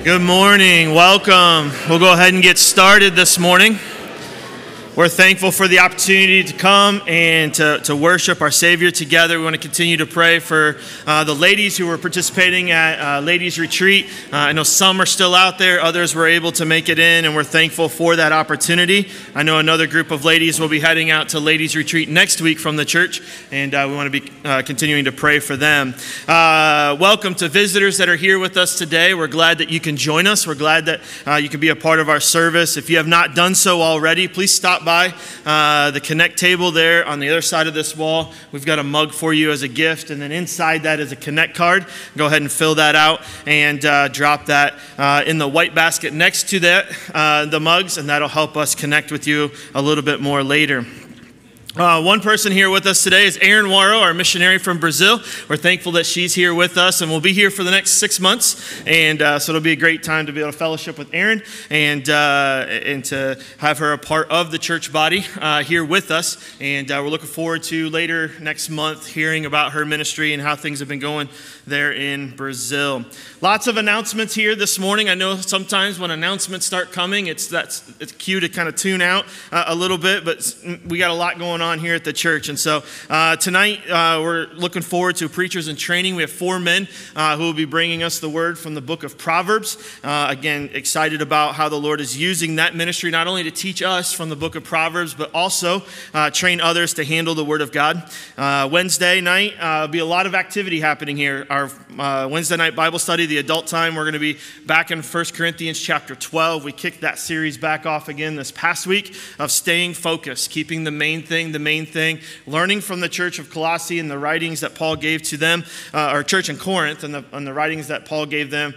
Good morning. Welcome. We'll go ahead and get started this morning. We're thankful for the opportunity to come and to worship our Savior together. We want to continue to pray for the ladies who were participating at Ladies Retreat. I know some are still out there. Others were able to make it in, and we're thankful for that opportunity. I know another group of ladies will be heading out to Ladies Retreat next week from the church, and we want to be continuing to pray for them. Welcome to visitors that are here with us today. We're glad that you can join us. We're glad that you can be a part of our service. If you have not done so already, please stop by the Connect table there on the other side of this wall. We've got a mug for you as a gift, and then inside that is a Connect card. Go ahead and fill that out and drop that in the white basket next to the mugs, and that'll help us connect with you a little bit more later. One person here with us today is Erin Waro, our missionary from Brazil. We're thankful that she's here with us, and we'll be here for the next 6 months. And so it'll be a great time to be able to fellowship with Erin and to have her a part of the church body here with us. And we're looking forward to later next month hearing about her ministry and how things have been going there in Brazil. Lots of announcements here this morning. I know sometimes when announcements start coming, it's cue to kind of tune out a little bit, but we got a lot going on here at the church. And so tonight we're looking forward to preachers in training. We have 4 men who will be bringing us the word from the book of Proverbs. Again, excited about how the Lord is using that ministry not only to teach us from the book of Proverbs, but also train others to handle the word of God. Wednesday night will be a lot of activity happening here. Our Wednesday night Bible study, the adult time, we're going to be back in 1 Corinthians chapter 12. We kicked that series back off again this past week of staying focused, keeping the main thing, learning from the church of Colossae and the writings that Paul gave to them, or church in Corinth and the writings that Paul gave them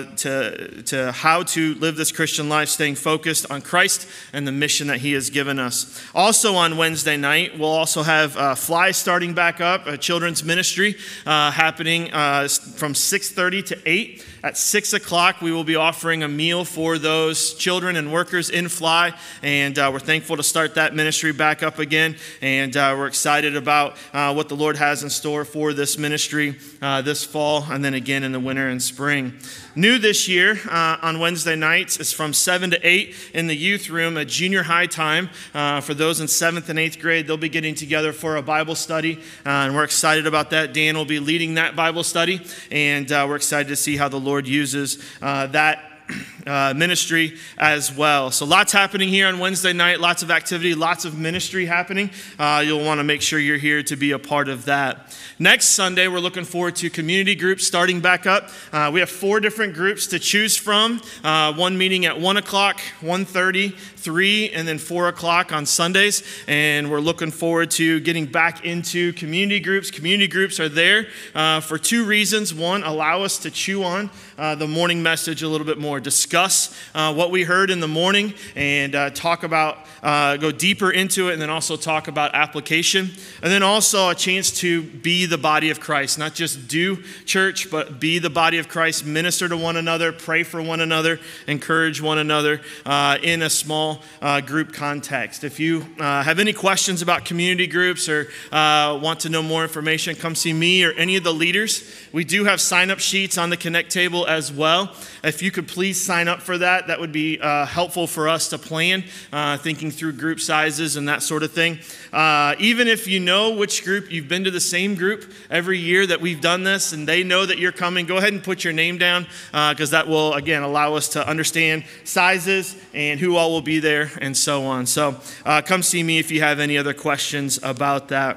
to how to live this Christian life, staying focused on Christ and the mission that he has given us. Also on Wednesday night, we'll also have Fly starting back up, a children's ministry happening from 6:30 to 8. At 6 o'clock, we will be offering a meal for those children and workers in Fly, and we're thankful to start that ministry back up again, and we're excited about what the Lord has in store for this ministry this fall, and then again in the winter and spring. New this year on Wednesday nights is from 7 to 8 in the youth room, a junior high time. For those in 7th and 8th grade, they'll be getting together for a Bible study, and we're excited about that. Dan will be leading that Bible study, and we're excited to see how the Lord uses that ministry as well. So lots happening here on Wednesday night, lots of activity, lots of ministry happening. You'll want to make sure you're here to be a part of that. Next Sunday, we're looking forward to community groups starting back up. We have 4 different groups to choose from. One meeting at 1 o'clock, 1:30, 3, and then 4 o'clock on Sundays. And we're looking forward to getting back into community groups. Community groups are there for 2 reasons. One, allow us to chew on the morning message a little bit more, discuss what we heard in the morning, and talk about, go deeper into it, and then also talk about application. And then also a chance to be the body of Christ, not just do church, but be the body of Christ, minister to one another, pray for one another, encourage one another in a small group context. If you have any questions about community groups or want to know more information, come see me or any of the leaders. We do have sign-up sheets on the Connect table as well. If you could please sign up for that, that would be helpful for us to plan, thinking through group sizes and that sort of thing. Even if you know which group, you've been to the same group every year that we've done this, and they know that you're coming, go ahead and put your name down, because that will, again, allow us to understand sizes and who all will be there and so on. So come see me if you have any other questions about that.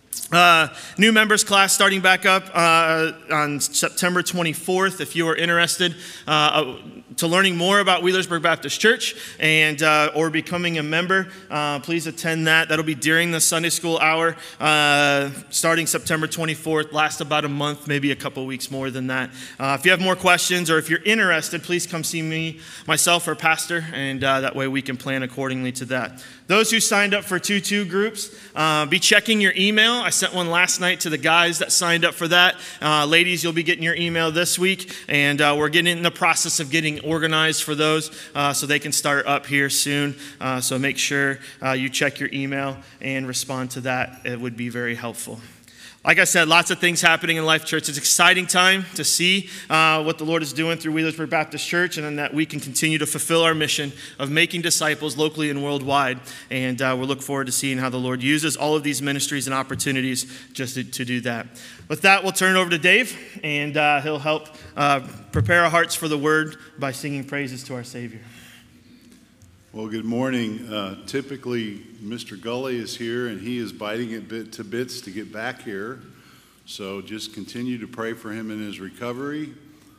New members class starting back up on September 24th. If you are interested to learning more about Wheelersburg Baptist Church and or becoming a member, please attend that. That'll be during the Sunday school hour starting September 24th. Last about a month, maybe a couple weeks more than that. If you have more questions or if you're interested, please come see me, myself, or pastor, and that way we can plan accordingly to that. Those who signed up for 2-2 groups, be checking your email. I sent one last night to the guys that signed up for that. Ladies, you'll be getting your email this week, and we're getting in the process of getting organized for those so they can start up here soon. So make sure you check your email and respond to that. It would be very helpful. Like I said, lots of things happening in Life Church. It's an exciting time to see what the Lord is doing through Wheelersburg Baptist Church, and then that we can continue to fulfill our mission of making disciples locally and worldwide. And we look forward to seeing how the Lord uses all of these ministries and opportunities just to do that. With that, we'll turn it over to Dave, and he'll help prepare our hearts for the word by singing praises to our Savior. Well, good morning. Typically, Mr. Gully is here, and he is biting it to bits to get back here. So just continue to pray for him in his recovery.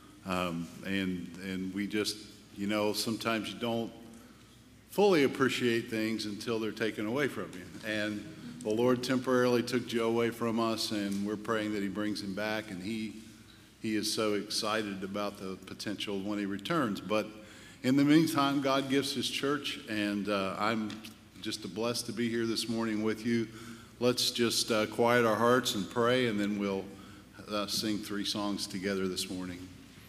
And we just, sometimes you don't fully appreciate things until they're taken away from you. And the Lord temporarily took Joe away from us, and we're praying that he brings him back. And he is so excited about the potential when he returns. But in the meantime, God gives his church, and I'm just blessed to be here this morning with you. Let's just quiet our hearts and pray, and then we'll sing 3 songs together this morning.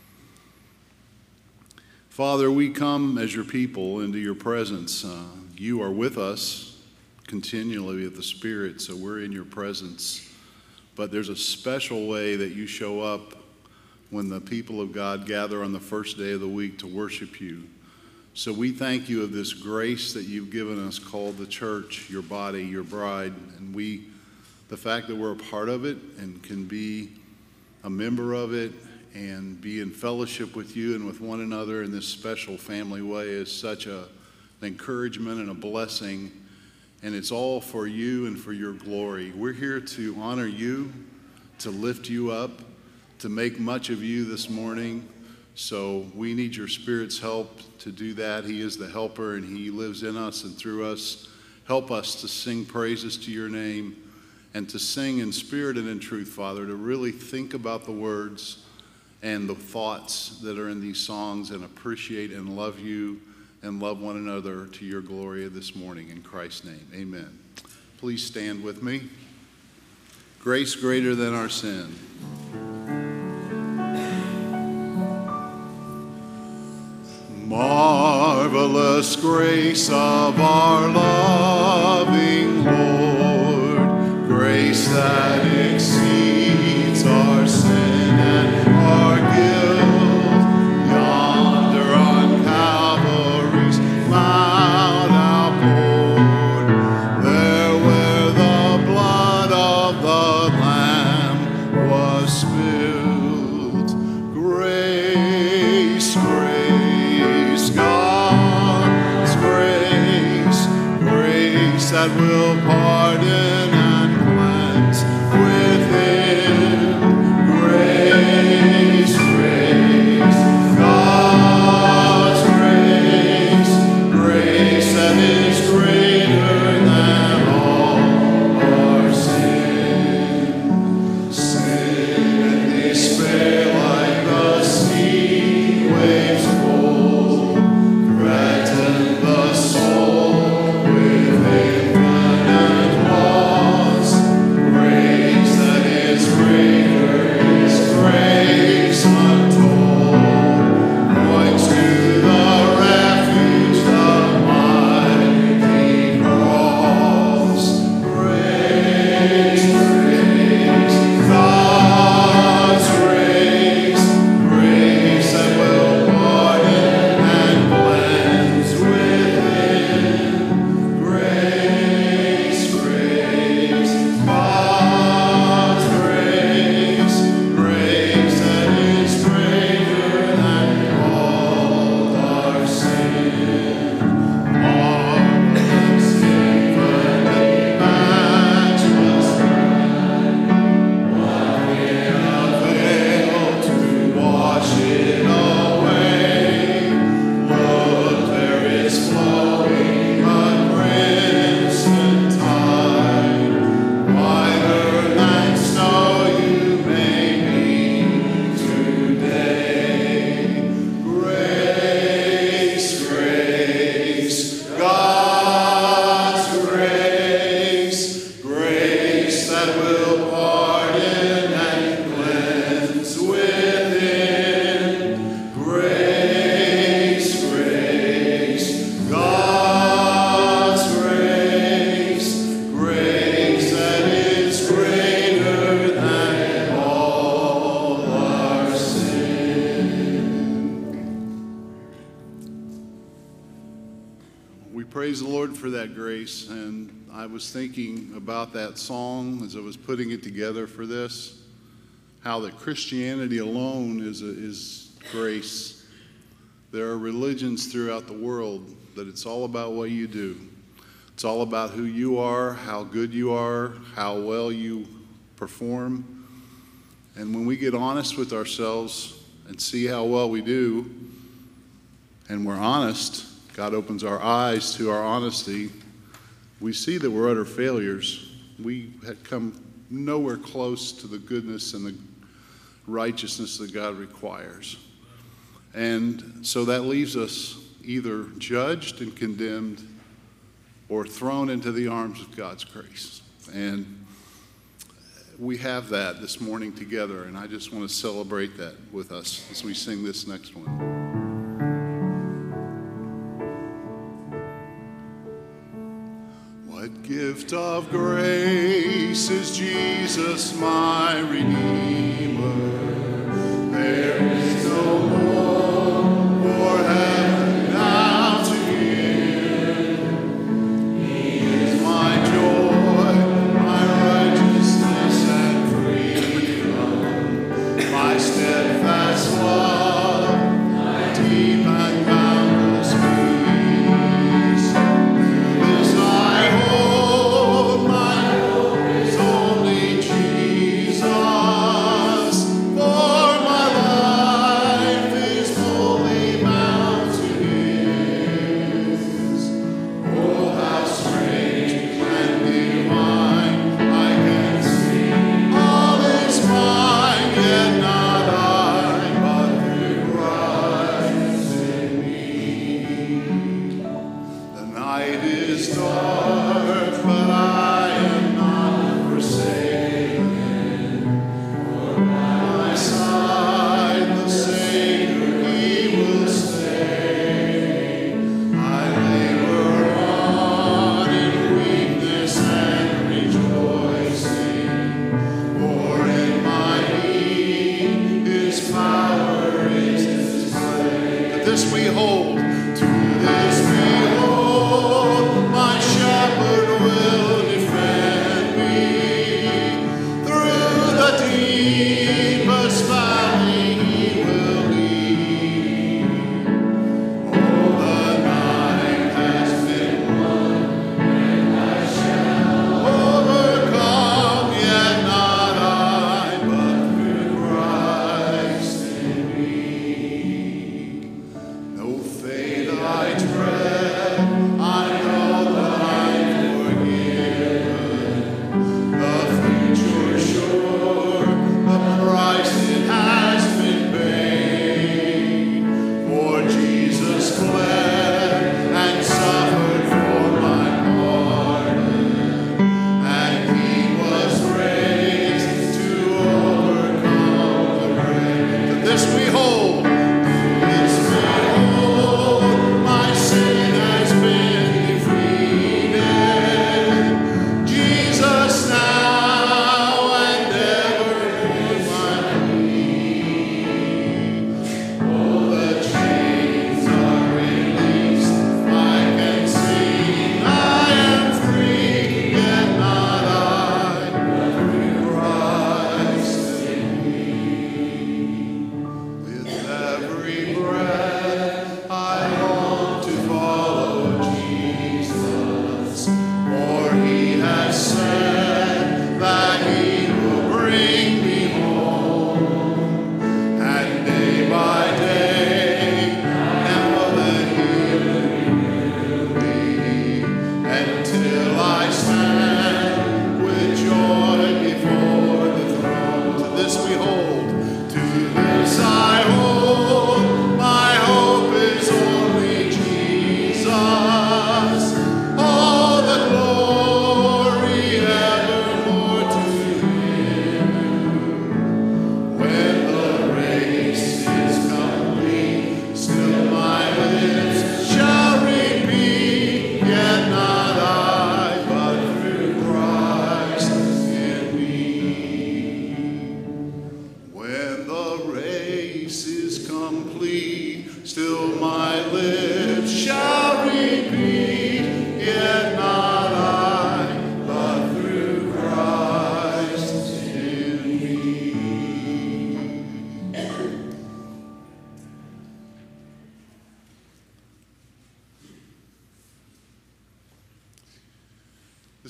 Father, we come as your people into your presence. You are with us continually with the Spirit, so we're in your presence. But there's a special way that you show up when the people of God gather on the first day of the week to worship you. So we thank you of this grace that you've given us called the church, your body, your bride, and the fact that we're a part of it and can be a member of it and be in fellowship with you and with one another in this special family way is such an encouragement and a blessing, and it's all for you and for your glory. We're here to honor you, to lift you up, to make much of you this morning. So we need your Spirit's help to do that. He is the helper, and he lives in us and through us. Help us to sing praises to your name and to sing in spirit and in truth, Father, to really think about the words and the thoughts that are in these songs and appreciate and love you and love one another to your glory this morning. In Christ's name, amen. Please stand with me. Grace greater than our sin. Marvelous grace of our loving Lord, grace that exceeds our sin and our guilt. Yonder on Calvary's Mount outpoured, there where the blood of the Lamb was spilled. Grace, grace, God's grace, grace that will pardon and cleanse within. Grace, grace, God's grace, grace that is greater than all our sin. Sin and the Lord for that grace. And I was thinking about that song as I was putting it together for this, how that Christianity alone is grace. There are religions throughout the world that it's all about what you do. It's all about who you are, how good you are, how well you perform. And when we get honest with ourselves and see how well we do, and we're honest, God opens our eyes to our honesty, we see that we're utter failures. We had come nowhere close to the goodness and the righteousness that God requires. And so that leaves us either judged and condemned or thrown into the arms of God's grace. And we have that this morning together, and I just want to celebrate that with us as we sing this next one. What gift of grace is Jesus, my Redeemer? There is no more for heaven now to give. He is my joy, my righteousness and freedom, my steadfast love, my deep and boundless peace. This I hope, my hope is only Jesus.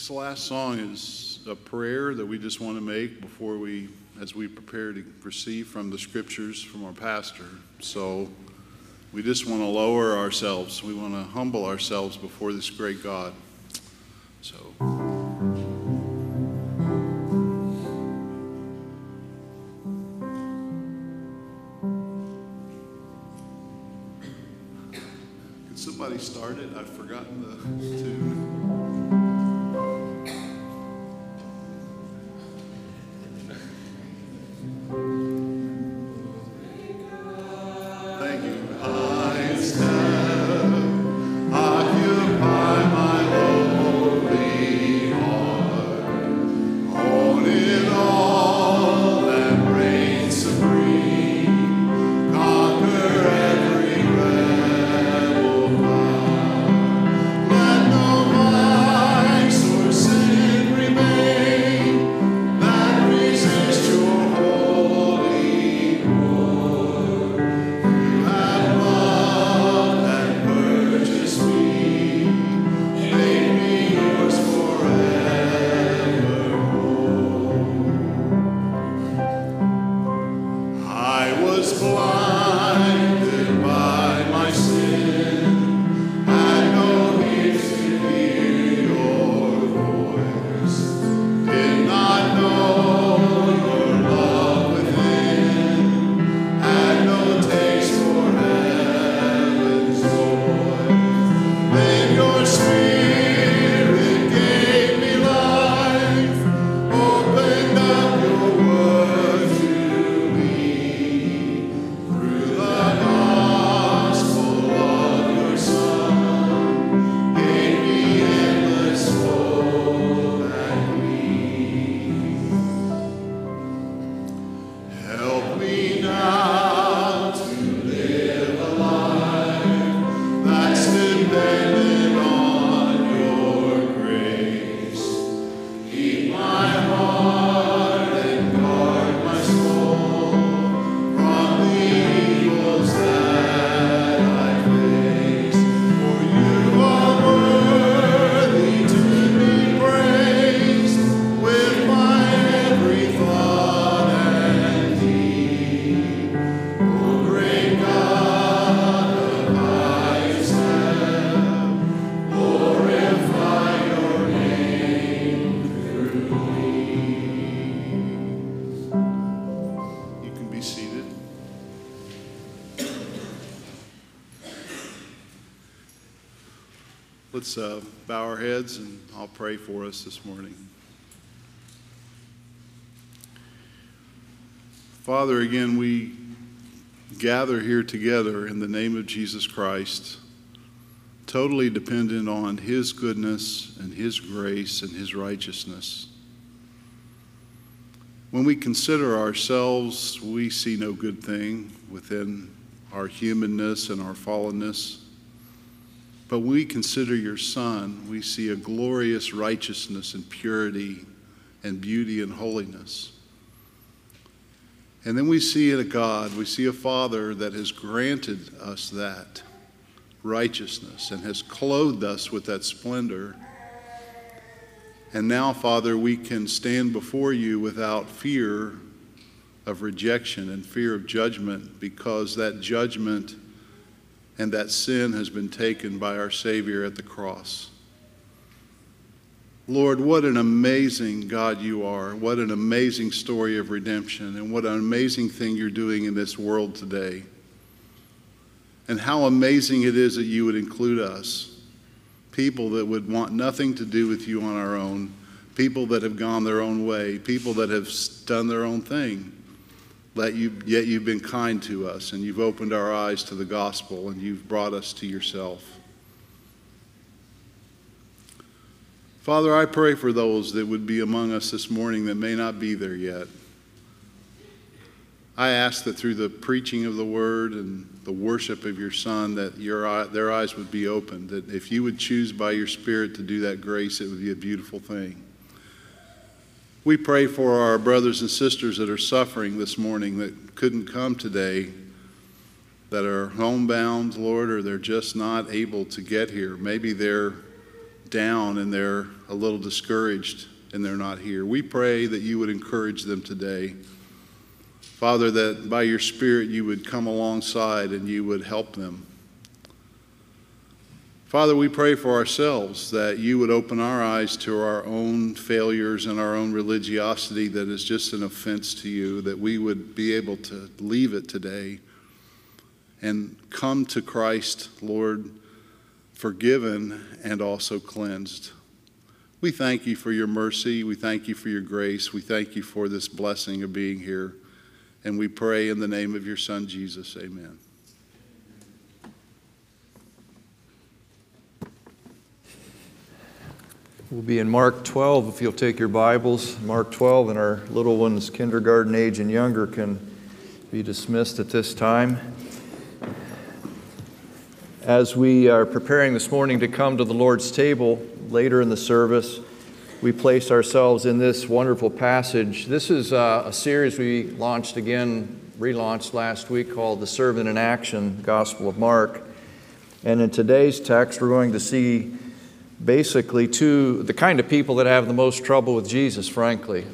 This last song is a prayer that we just want to make as we prepare to receive from the scriptures from our pastor. So we just want to lower ourselves. We want to humble ourselves before this great God. So. Could somebody start it? I've forgotten the tune. Let's bow our heads and I'll pray for us this morning. Father, again, we gather here together in the name of Jesus Christ, totally dependent on His goodness and His grace and His righteousness. When we consider ourselves, we see no good thing within our humanness and our fallenness. But when we consider your Son, we see a glorious righteousness and purity and beauty and holiness. And then we see a God, we see a Father that has granted us that righteousness and has clothed us with that splendor. And now, Father, we can stand before you without fear of rejection and fear of judgment, because that judgment and that sin has been taken by our Savior at the cross. Lord, what an amazing God you are. What an amazing story of redemption, and what an amazing thing you're doing in this world today. And how amazing it is that you would include us, people that would want nothing to do with you on our own, people that have gone their own way, people that have done their own thing. Yet you've been kind to us, and you've opened our eyes to the gospel, and you've brought us to yourself. Father, I pray for those that would be among us this morning that may not be there yet. I ask that through the preaching of the word and the worship of your Son, that their eyes would be opened, that if you would choose by your Spirit to do that grace, it would be a beautiful thing. We pray for our brothers and sisters that are suffering this morning, that couldn't come today, that are homebound, Lord, or they're just not able to get here. Maybe they're down and they're a little discouraged and they're not here. We pray that you would encourage them today. Father, that by your Spirit you would come alongside and you would help them. Father, we pray for ourselves that you would open our eyes to our own failures and our own religiosity that is just an offense to you, that we would be able to leave it today and come to Christ, Lord, forgiven and also cleansed. We thank you for your mercy. We thank you for your grace. We thank you for this blessing of being here. And we pray in the name of your Son, Jesus. Amen. We'll be in Mark 12, if you'll take your Bibles. Mark 12, and our little ones, kindergarten age and younger, can be dismissed at this time. As we are preparing this morning to come to the Lord's table later in the service, we place ourselves in this wonderful passage. This is a series we relaunched last week called The Servant in Action, Gospel of Mark. And in today's text, we're going to see basically the kind of people that have the most trouble with Jesus, frankly.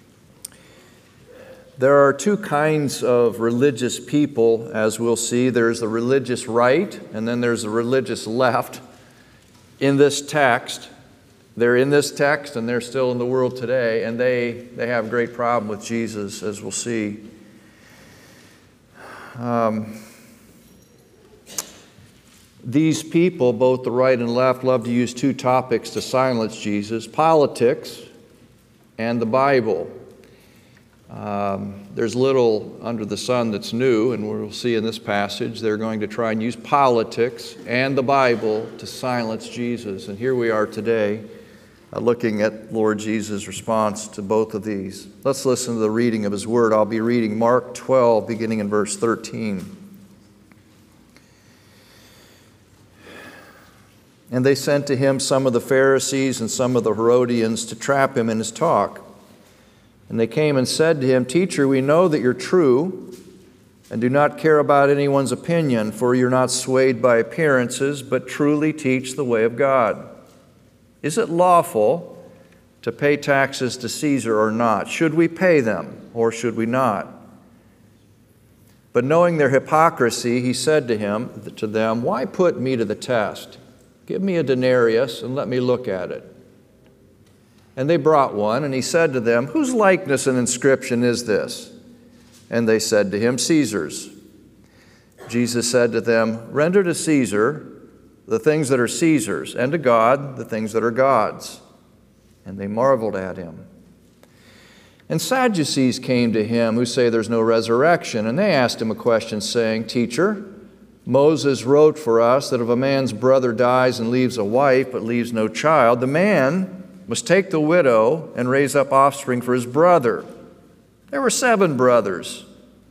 There are two kinds of religious people, as we'll see. There's the religious right, and then there's the religious left. In this text, they're in this text, and they're still in the world today, and they have a great problem with Jesus, as we'll see. These people, both the right and left, love to use two topics to silence Jesus: politics and the Bible. There's little under the sun that's new, and we'll see in this passage they're going to try and use politics and the Bible to silence Jesus. And here we are today looking at Lord Jesus' response to both of these. Let's listen to the reading of his word. I'll be reading Mark 12, beginning in verse 13. And they sent to him some of the Pharisees and some of the Herodians to trap him in his talk. And they came and said to him, "Teacher, we know that you're true and do not care about anyone's opinion, for you're not swayed by appearances, but truly teach the way of God. Is it lawful to pay taxes to Caesar or not? Should we pay them or should we not?" But knowing their hypocrisy, he said to them, "Why put me to the test? Give me a denarius and let me look at it." And they brought one, and he said to them, "Whose likeness and inscription is this?" And they said to him, "Caesar's." Jesus said to them, "Render to Caesar the things that are Caesar's, and to God the things that are God's." And they marveled at him. And Sadducees came to him, who say there's no resurrection, and they asked him a question, saying, "Teacher, Moses wrote for us that if a man's brother dies and leaves a wife but leaves no child, the man must take the widow and raise up offspring for his brother. There were 7 brothers.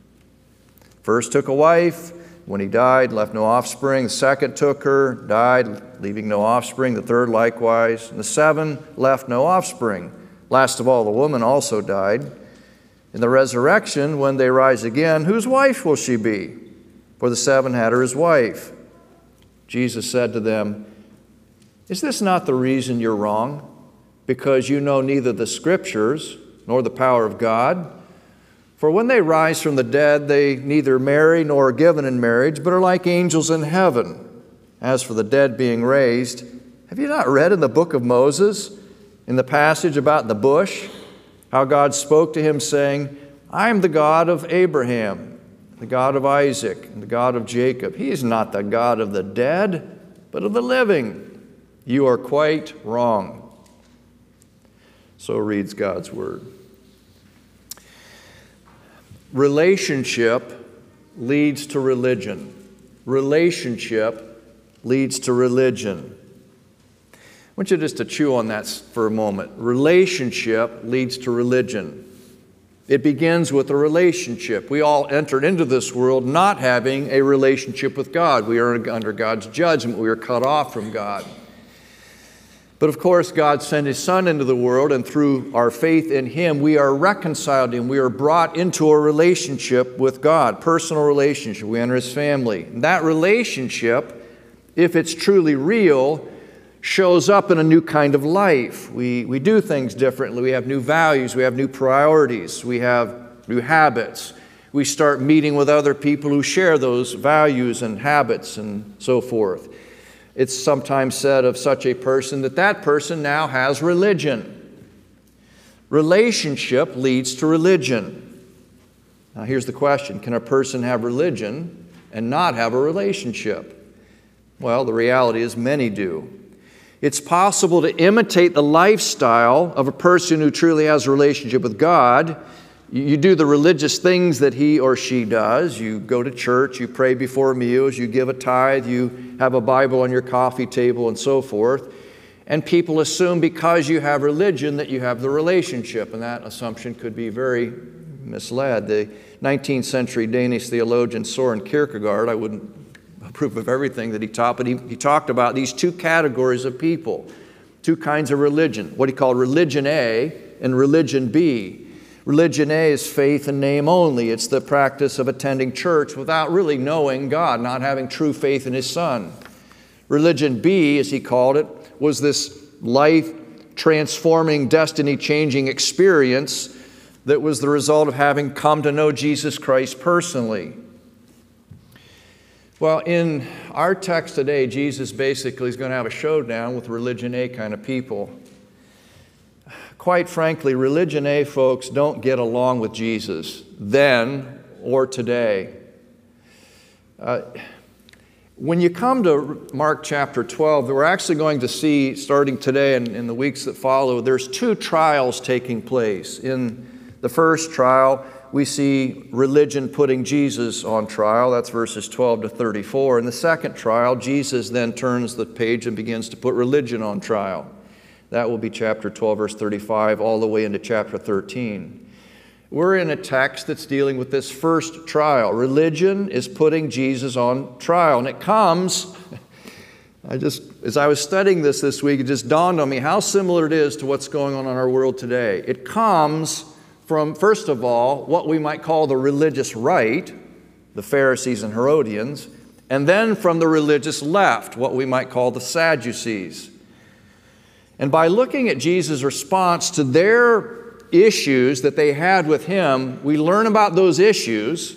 First took a wife. When he died, left no offspring. The second took her, died, leaving no offspring. The third likewise. And the 7 left no offspring. Last of all, the woman also died. In the resurrection, when they rise again, whose wife will she be? For the 7 had her as wife." Jesus said to them, "Is this not the reason you're wrong? Because you know neither the Scriptures nor the power of God? For when they rise from the dead, they neither marry nor are given in marriage, but are like angels in heaven. As for the dead being raised, have you not read in the book of Moses, in the passage about the bush, how God spoke to him, saying, 'I am the God of Abraham, the God of Isaac, and the God of Jacob. He is not the God of the dead, but of the living.' You are quite wrong." So reads God's word. Relationship leads to religion. Relationship leads to religion. I want you just to chew on that for a moment. Relationship leads to religion. It begins with a relationship. We all entered into this world not having a relationship with God. We are under God's judgment. We are cut off from God. But of course, God sent His Son into the world, and through our faith in Him, we are reconciled to Him. We are brought into a relationship with God, personal relationship. We enter His family. And that relationship, if it's truly real, shows up in a new kind of life. We do things differently. We have new values. We have new priorities. We have new habits. We start meeting with other people who share those values and habits and so forth. It's sometimes said of such a person that that person now has religion. Relationship leads to religion. Now here's the question. Can a person have religion and not have a relationship? Well, the reality is many do. It's possible to imitate the lifestyle of a person who truly has a relationship with God. You do the religious things that he or she does. You go to church, you pray before meals, you give a tithe, you have a Bible on your coffee table and so forth. And people assume because you have religion that you have the relationship, and that assumption could be very misled. The 19th century Danish theologian Søren Kierkegaard, I wouldn't approve of everything that he taught, but he talked about these two categories of people, two kinds of religion, what he called religion A and religion B. Religion A is faith in name only. It's the practice of attending church without really knowing God, not having true faith in His Son. Religion B, as he called it, was this life-transforming, destiny-changing experience that was the result of having come to know Jesus Christ personally. Well, in our text today, Jesus basically is going to have a showdown with religion A kind of people. Quite frankly, religion A folks don't get along with Jesus then or today. When you come to Mark chapter 12, we're actually going to see, starting today and in the weeks that follow, there's two trials taking place. In the first trial, we see religion putting Jesus on trial. That's verses 12 to 34. In the second trial, Jesus then turns the page and begins to put religion on trial. That will be chapter 12, verse 35, all the way into chapter 13. We're in a text that's dealing with this first trial. Religion is putting Jesus on trial. And it comes, as I was studying this week, it just dawned on me how similar it is to what's going on in our world today. It comes from, first of all, what we might call the religious right, the Pharisees and Herodians, and then from the religious left, what we might call the Sadducees. And by looking at Jesus' response to their issues that they had with Him, we learn about those issues,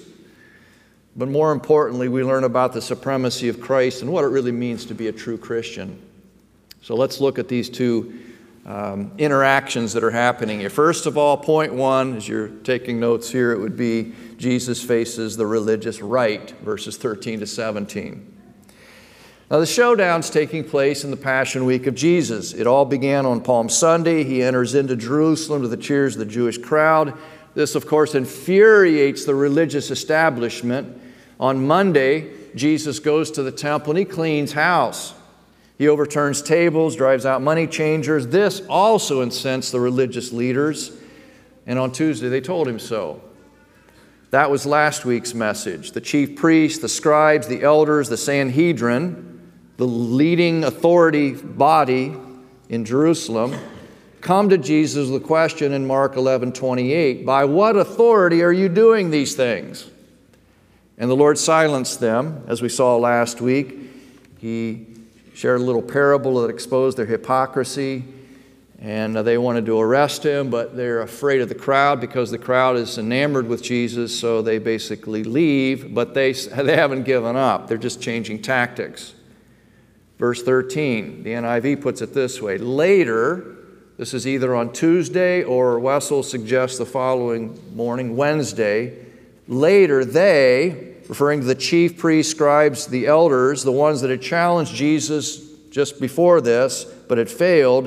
but more importantly, we learn about the supremacy of Christ and what it really means to be a true Christian. So let's look at these two interactions that are happening here. First of all, point one, as you're taking notes here, it would be Jesus faces the religious right, verses 13 to 17. Now, the showdown's taking place in the Passion Week of Jesus. It all began on Palm Sunday. He enters into Jerusalem to the cheers of the Jewish crowd. This, of course, infuriates the religious establishment. On Monday, Jesus goes to the temple and He cleans house. He overturns tables, drives out money changers. This also incensed the religious leaders. And on Tuesday, they told Him so. That was last week's message. The chief priests, the scribes, the elders, the Sanhedrin, the leading authority body in Jerusalem, come to Jesus with a question in Mark 11:28. By what authority are you doing these things? And the Lord silenced them, as we saw last week. He shared a little parable that exposed their hypocrisy, and they wanted to arrest Him, but they're afraid of the crowd because the crowd is enamored with Jesus, so they basically leave, but they haven't given up. They're just changing tactics. Verse 13, the NIV puts it this way. Later, this is either on Tuesday or Wessel suggests the following morning, Wednesday. Later, they, referring to the chief priests, scribes, the elders, the ones that had challenged Jesus just before this, but had failed,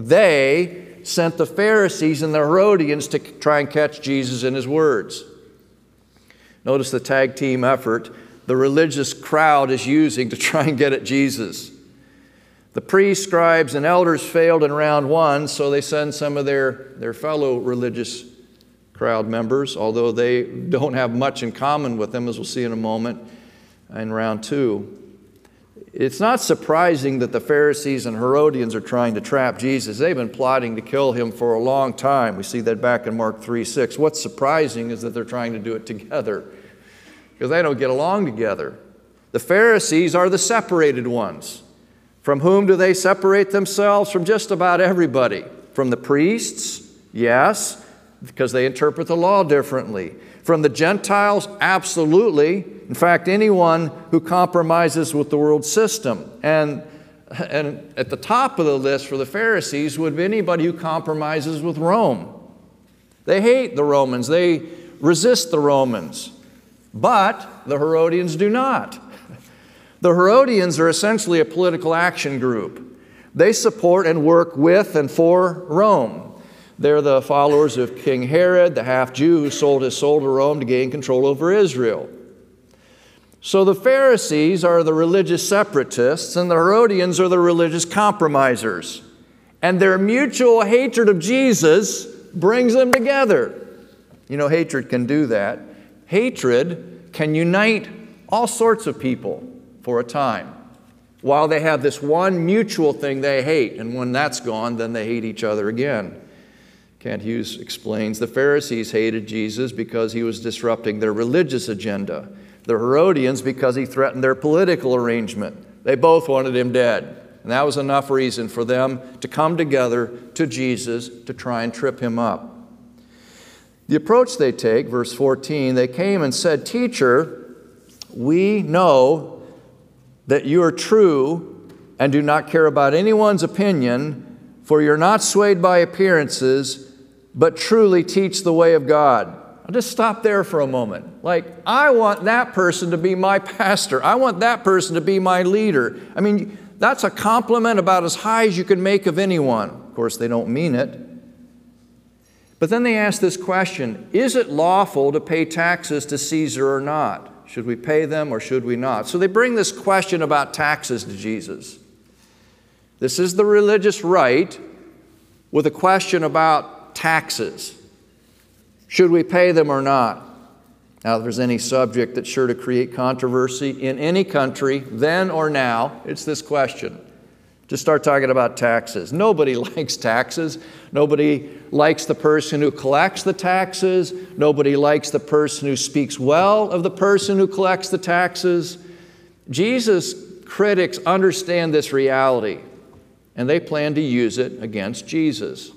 they sent the Pharisees and the Herodians to try and catch Jesus in His words. Notice the tag team effort the religious crowd is using to try and get at Jesus. The priests, scribes, and elders failed in round one, so they send some of their fellow religious crowd members, although they don't have much in common with them, as we'll see in a moment, in round two. It's not surprising that the Pharisees and Herodians are trying to trap Jesus. They've been plotting to kill Him for a long time. We see that back in Mark 3:6. What's surprising is that they're trying to do it together, because they don't get along together. The Pharisees are the separated ones. From whom do they separate themselves? From just about everybody. From the priests? Yes, because they interpret the law differently. From the Gentiles? Absolutely. In fact, anyone who compromises with the world system. And at the top of the list for the Pharisees would be anybody who compromises with Rome. They hate the Romans. They resist the Romans. But the Herodians do not. The Herodians are essentially a political action group. They support and work with and for Rome. They're the followers of King Herod, the half-Jew who sold his soul to Rome to gain control over Israel. So the Pharisees are the religious separatists, and the Herodians are the religious compromisers. And their mutual hatred of Jesus brings them together. You know, hatred can do that. Hatred can unite all sorts of people for a time, while they have this one mutual thing they hate, and when that's gone, then they hate each other again. Kent Hughes explains, the Pharisees hated Jesus because he was disrupting their religious agenda. The Herodians because he threatened their political arrangement. They both wanted him dead. And that was enough reason for them to come together to Jesus to try and trip him up. The approach they take, verse 14, they came and said, "Teacher, we know that you are true and do not care about anyone's opinion, for you're not swayed by appearances, but truly teach the way of God." I'll just stop there for a moment. Like, I want that person to be my pastor. I want that person to be my leader. I mean, that's a compliment about as high as you can make of anyone. Of course, they don't mean it. But then they ask this question, is it lawful to pay taxes to Caesar or not? Should we pay them or should we not? So they bring this question about taxes to Jesus. This is the religious right with a question about taxes. Should we pay them or not? Now, if there's any subject that's sure to create controversy in any country, then or now, it's this question. Just start talking about taxes. Nobody likes taxes. Nobody likes the person who collects the taxes. Nobody likes the person who speaks well of the person who collects the taxes. Jesus' critics understand this reality, and they plan to use it against Jesus.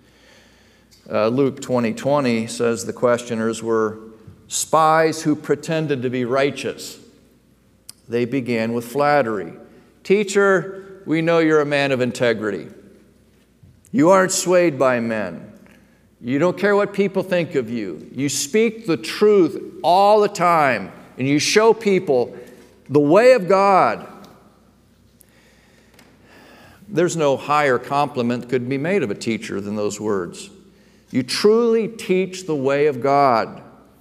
Luke 20:20 says the questioners were spies who pretended to be righteous. They began with flattery. "Teacher, we know you're a man of integrity. You aren't swayed by men. You don't care what people think of you. You speak the truth all the time, and you show people the way of God." There's no higher compliment that could be made of a teacher than those words. You truly teach the way of God.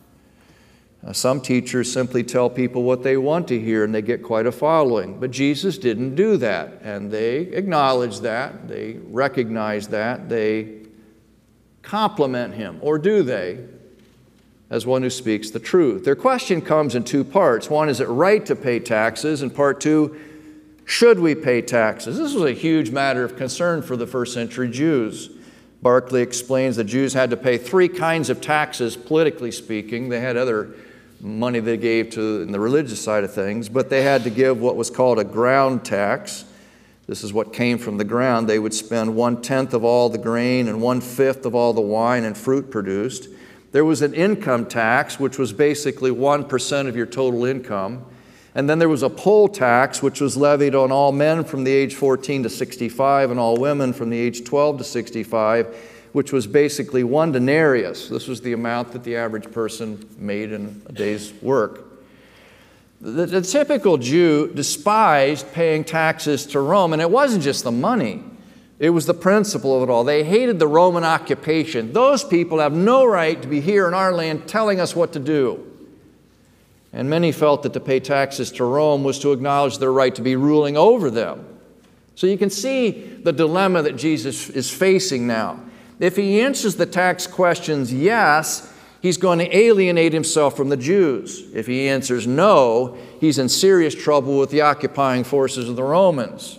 Some teachers simply tell people what they want to hear and they get quite a following. But Jesus didn't do that. And they acknowledge that. They recognize that. They compliment him. Or do they? As one who speaks the truth. Their question comes in two parts. One, is it right to pay taxes? And part two, should we pay taxes? This was a huge matter of concern for the first century Jews. Barclay explains the Jews had to pay three kinds of taxes, politically speaking. They had other money they gave to in the religious side of things, but they had to give what was called a ground tax. This is what came from the ground. They would spend 1/10 of all the grain and 1/5 of all the wine and fruit produced. There was an income tax, which was basically 1% of your total income. And then there was a poll tax, which was levied on all men from the age 14 to 65 and all women from the age 12 to 65, which was basically 1 denarius. This was the amount that the average person made in a day's work. The typical Jew despised paying taxes to Rome, and it wasn't just the money. It was the principle of it all. They hated the Roman occupation. Those people have no right to be here in our land telling us what to do. And many felt that to pay taxes to Rome was to acknowledge their right to be ruling over them. So you can see the dilemma that Jesus is facing now. If he answers the tax questions yes, he's going to alienate himself from the Jews. If he answers no, he's in serious trouble with the occupying forces of the Romans.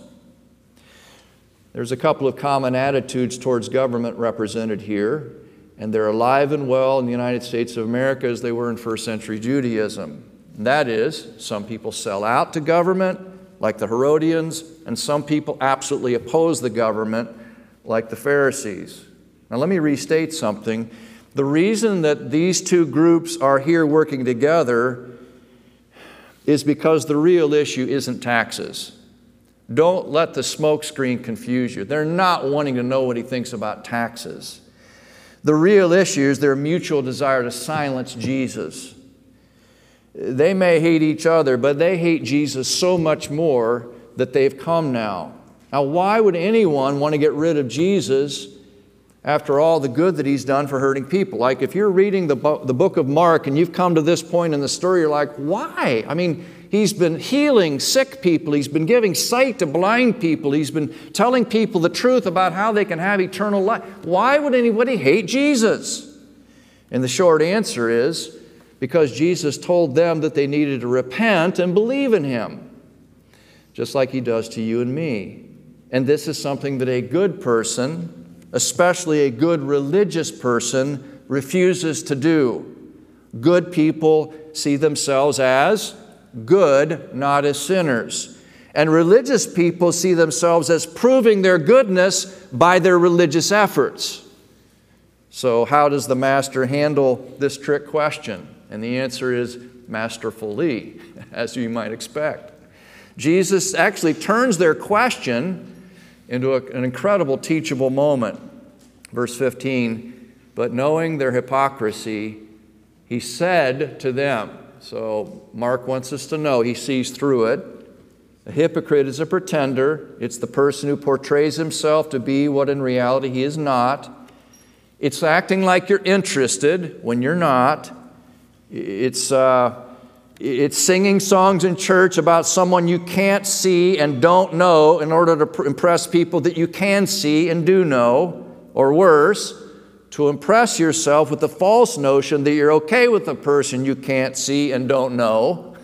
There's a couple of common attitudes towards government represented here, and they're alive and well in the United States of America as they were in first century Judaism. And that is, some people sell out to government, like the Herodians, and some people absolutely oppose the government, like the Pharisees. Now let me restate something. The reason that these two groups are here working together is because the real issue isn't taxes. Don't let the smokescreen confuse you. They're not wanting to know what he thinks about taxes. The real issue is their mutual desire to silence Jesus. They may hate each other, but they hate Jesus so much more that they've come now. Now, why would anyone want to get rid of Jesus after all the good that he's done for hurting people? Like if you're reading the book of Mark and you've come to this point in the story, you're like, why? I mean, he's been healing sick people. He's been giving sight to blind people. He's been telling people the truth about how they can have eternal life. Why would anybody hate Jesus? And the short answer is because Jesus told them that they needed to repent and believe in him, just like he does to you and me. And this is something that a good person, especially a good religious person, refuses to do. Good people see themselves as good, not as sinners. And religious people see themselves as proving their goodness by their religious efforts. So how does the master handle this trick question? And the answer is masterfully, as you might expect. Jesus actually turns their question into an incredible teachable moment. Verse 15, but knowing their hypocrisy, he said to them. So Mark wants us to know he sees through it. A hypocrite is a pretender. It's the person who portrays himself to be what in reality he is not. It's acting like you're interested when you're not. It's singing songs in church about someone you can't see and don't know in order to impress people that you can see and do know, or worse, to impress yourself with the false notion that you're okay with a person you can't see and don't know.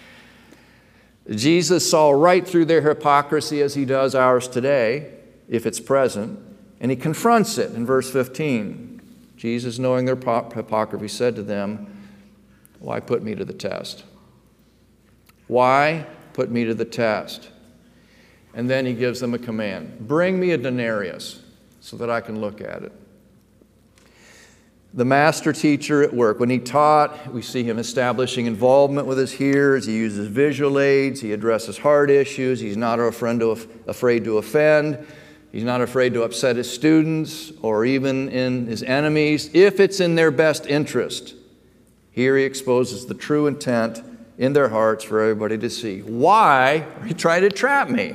Jesus saw right through their hypocrisy as he does ours today, if it's present, and he confronts it in verse 15. Jesus, knowing their hypocrisy, said to them, why put me to the test? Why put me to the test? And then he gives them a command. Bring me a denarius so that I can look at it. The master teacher at work. When he taught, we see him establishing involvement with his hearers. He uses visual aids. He addresses hard issues. He's not afraid to offend. He's not afraid to upset his students or even in his enemies if it's in their best interest. Here he exposes the true intent in their hearts for everybody to see. Why are you trying to trap me?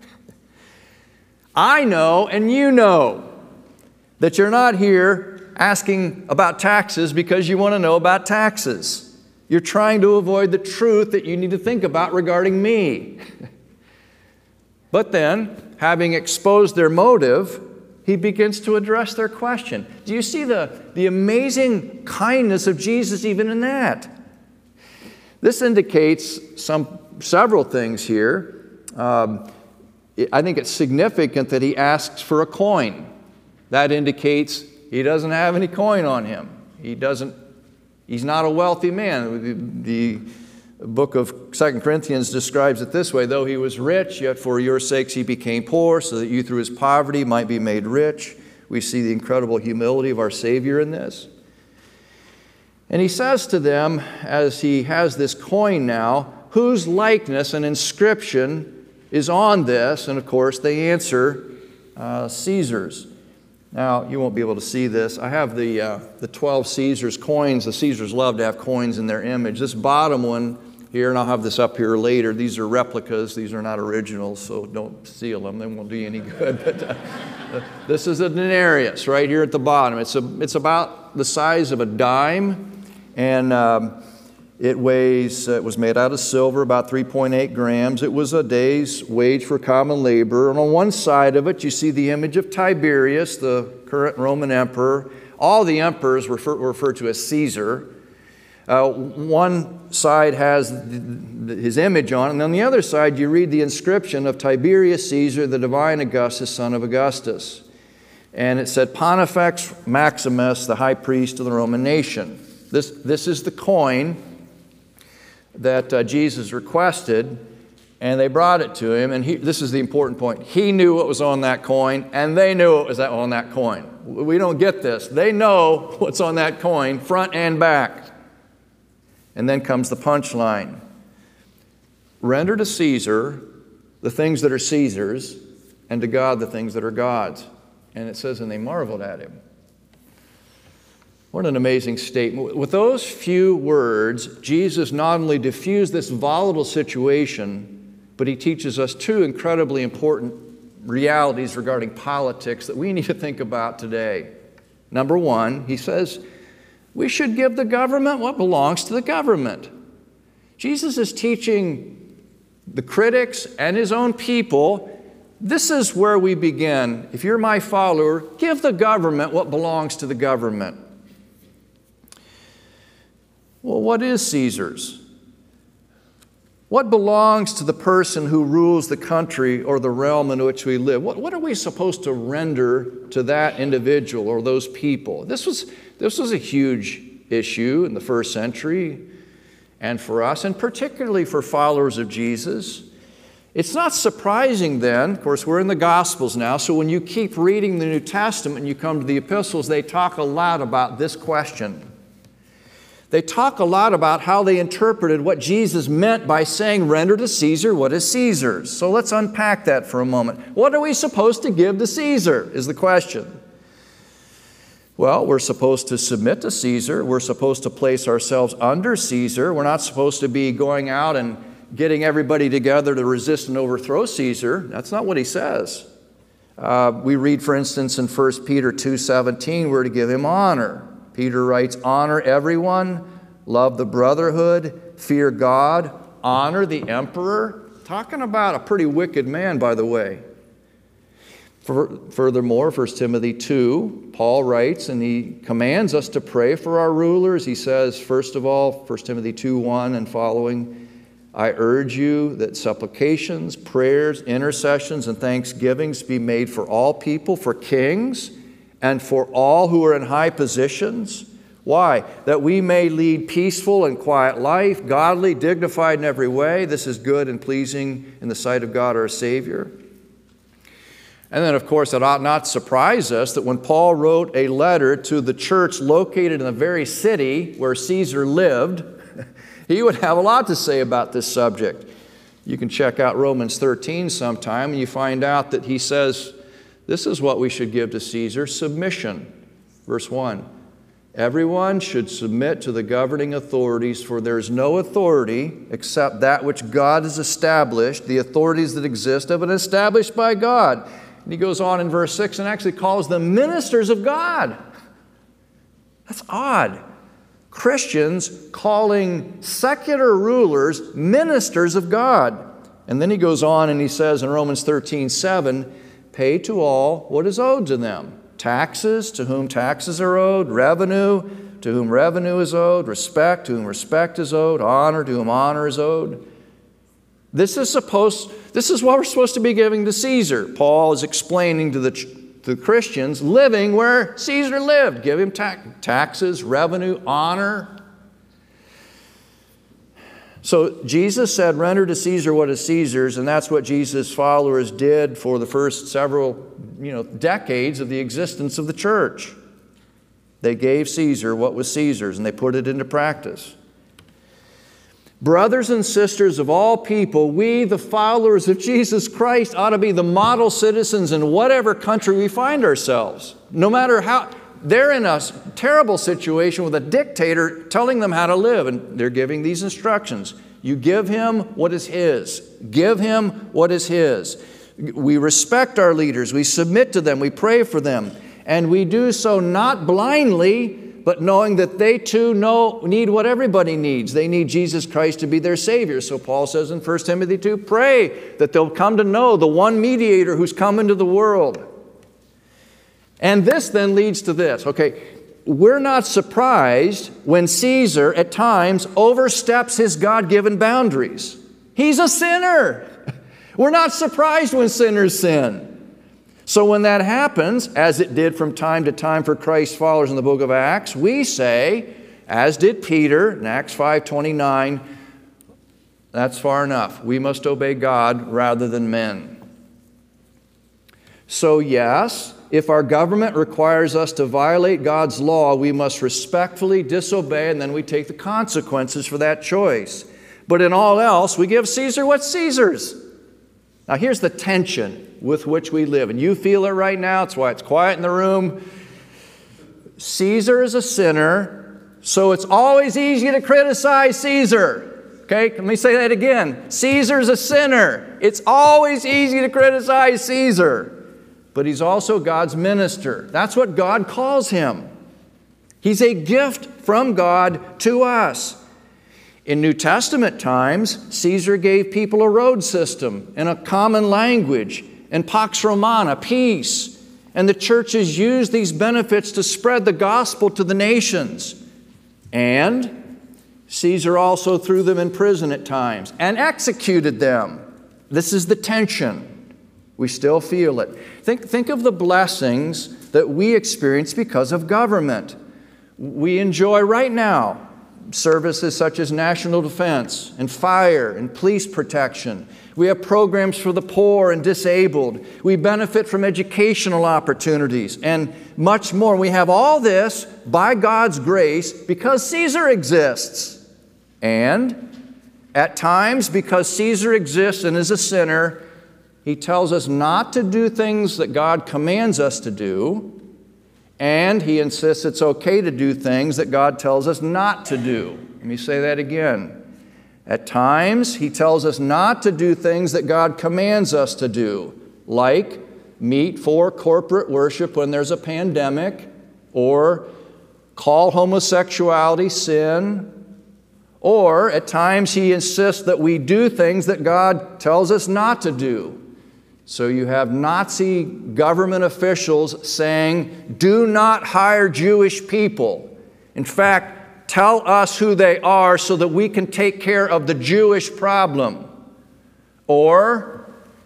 I know and you know that you're not here asking about taxes because you want to know about taxes. You're trying to avoid the truth that you need to think about regarding me. But then, having exposed their motive, he begins to address their question. Do you see the amazing kindness of Jesus even in that? This indicates several things here. I think it's significant that he asks for a coin. That indicates he doesn't have any coin on him. He's not a wealthy man. The book of 2 Corinthians describes it this way, though he was rich, yet for your sakes he became poor, so that you through his poverty might be made rich. We see the incredible humility of our Savior in this. And he says to them, as he has this coin now, whose likeness and inscription is on this? And of course they answer, Caesar's. Now, you won't be able to see this. I have the 12 Caesars coins. The Caesars love to have coins in their image. This bottom one here, and I'll have this up here later, these are replicas. These are not originals, so don't steal them. They won't do you any good. But, this is a denarius right here at the bottom. It's about the size of a dime, and it was made out of silver, about 3.8 grams. It was a day's wage for common labor. And on one side of it, you see the image of Tiberius, the current Roman emperor. All the emperors were referred to as Caesar. One side has his image on it, and on the other side you read the inscription of Tiberius Caesar, the divine Augustus, son of Augustus. And it said, Pontifex Maximus, the high priest of the Roman nation. This is the coin that Jesus requested, And they brought it to him, and this is the important point. He knew what was on that coin, and they knew what was on that coin. We don't get this. They know what's on that coin, front and back. And then comes the punchline. Render to Caesar the things that are Caesar's, and to God the things that are God's. And it says, and they marveled at him. What an amazing statement. With those few words, Jesus not only diffused this volatile situation, but he teaches us two incredibly important realities regarding politics that we need to think about today. Number one, he says, we should give the government what belongs to the government. Jesus is teaching the critics and his own people, this is where we begin. If you're my follower, give the government what belongs to the government. Well, what is Caesar's? What belongs to the person who rules the country or the realm in which we live? What are we supposed to render to that individual or those people? This was a huge issue in the first century and for us, and particularly for followers of Jesus. It's not surprising then, of course, we're in the Gospels now, so when you keep reading the New Testament and you come to the epistles, they talk a lot about this question. They talk a lot about how they interpreted what Jesus meant by saying, render to Caesar what is Caesar's. So let's unpack that for a moment. What are we supposed to give to Caesar is the question. Well, we're supposed to submit to Caesar. We're supposed to place ourselves under Caesar. We're not supposed to be going out and getting everybody together to resist and overthrow Caesar. That's not what he says. We read, for instance, in 1 Peter 2:17, we're to give him honor. Peter writes, honor everyone, love the brotherhood, fear God, honor the emperor. Talking about a pretty wicked man, by the way. Furthermore, 1 Timothy 2, Paul writes, and he commands us to pray for our rulers. He says, first of all, 1 Timothy 2:1 and following, I urge you that supplications, prayers, intercessions, and thanksgivings be made for all people, for kings, and for all who are in high positions. Why? That we may lead peaceful and quiet life, godly, dignified in every way. This is good and pleasing in the sight of God our Savior. And then, of course, it ought not surprise us that when Paul wrote a letter to the church located in the very city where Caesar lived, he would have a lot to say about this subject. You can check out Romans 13 sometime, and you find out that he says, this is what we should give to Caesar, submission. Verse 1, everyone should submit to the governing authorities, for there is no authority except that which God has established. The authorities that exist have been established by God. And he goes on in verse 6 and actually calls them ministers of God. That's odd. Christians calling secular rulers ministers of God. And then he goes on and he says in Romans 13:7, pay to all what is owed to them. Taxes, to whom taxes are owed. Revenue, to whom revenue is owed. Respect, to whom respect is owed. Honor, to whom honor is owed. This is what we're supposed to be giving to Caesar. Paul is explaining to the Christians living where Caesar lived. Give him taxes, revenue, honor. So Jesus said, render to Caesar what is Caesar's, and that's what Jesus' followers did for the first several decades of the existence of the church. They gave Caesar what was Caesar's, and they put it into practice. Brothers and sisters of all people, we, the followers of Jesus Christ, ought to be the model citizens in whatever country we find ourselves. No matter how, they're in a terrible situation with a dictator telling them how to live, and they're giving these instructions. You give him what is his. Give him what is his. We respect our leaders. We submit to them. We pray for them. And we do so not blindly, but knowing that they too need what everybody needs. They need Jesus Christ to be their Savior. So Paul says in 1 Timothy 2, pray that they'll come to know the one mediator who's come into the world. And this then leads to this. Okay, we're not surprised when Caesar at times oversteps his God-given boundaries. He's a sinner. We're not surprised when sinners sin. So when that happens, as it did from time to time for Christ's followers in the book of Acts, we say, as did Peter in Acts 5:29, That's far enough. We must obey God rather than men. So yes, if our government requires us to violate God's law, we must respectfully disobey, and then we take the consequences for that choice. But in all else, we give Caesar what's Caesar's. Now here's the tension with which we live, and you feel it right now. It's why it's quiet in the room. Caesar is a sinner, so it's always easy to criticize Caesar. Okay, let me say that again. Caesar's a sinner. It's always easy to criticize Caesar. But he's also God's minister. That's what God calls him. He's a gift from God to us. In New Testament times, Caesar gave people a road system and a common language and Pax Romana, peace. And the churches used these benefits to spread the gospel to the nations. And Caesar also threw them in prison at times and executed them. This is the tension. We still feel it. Think of the blessings that we experience because of government. We enjoy right now services such as national defense and fire and police protection. We have programs for the poor and disabled. We benefit from educational opportunities and much more. We have all this by God's grace because Caesar exists. And at times, because Caesar exists and is a sinner, he tells us not to do things that God commands us to do, and he insists it's okay to do things that God tells us not to do. Let me say that again. At times, he tells us not to do things that God commands us to do, like meet for corporate worship when there's a pandemic, or call homosexuality sin, or at times he insists that we do things that God tells us not to do. So you have Nazi government officials saying, do not hire Jewish people. In fact, tell us who they are so that we can take care of the Jewish problem. Or,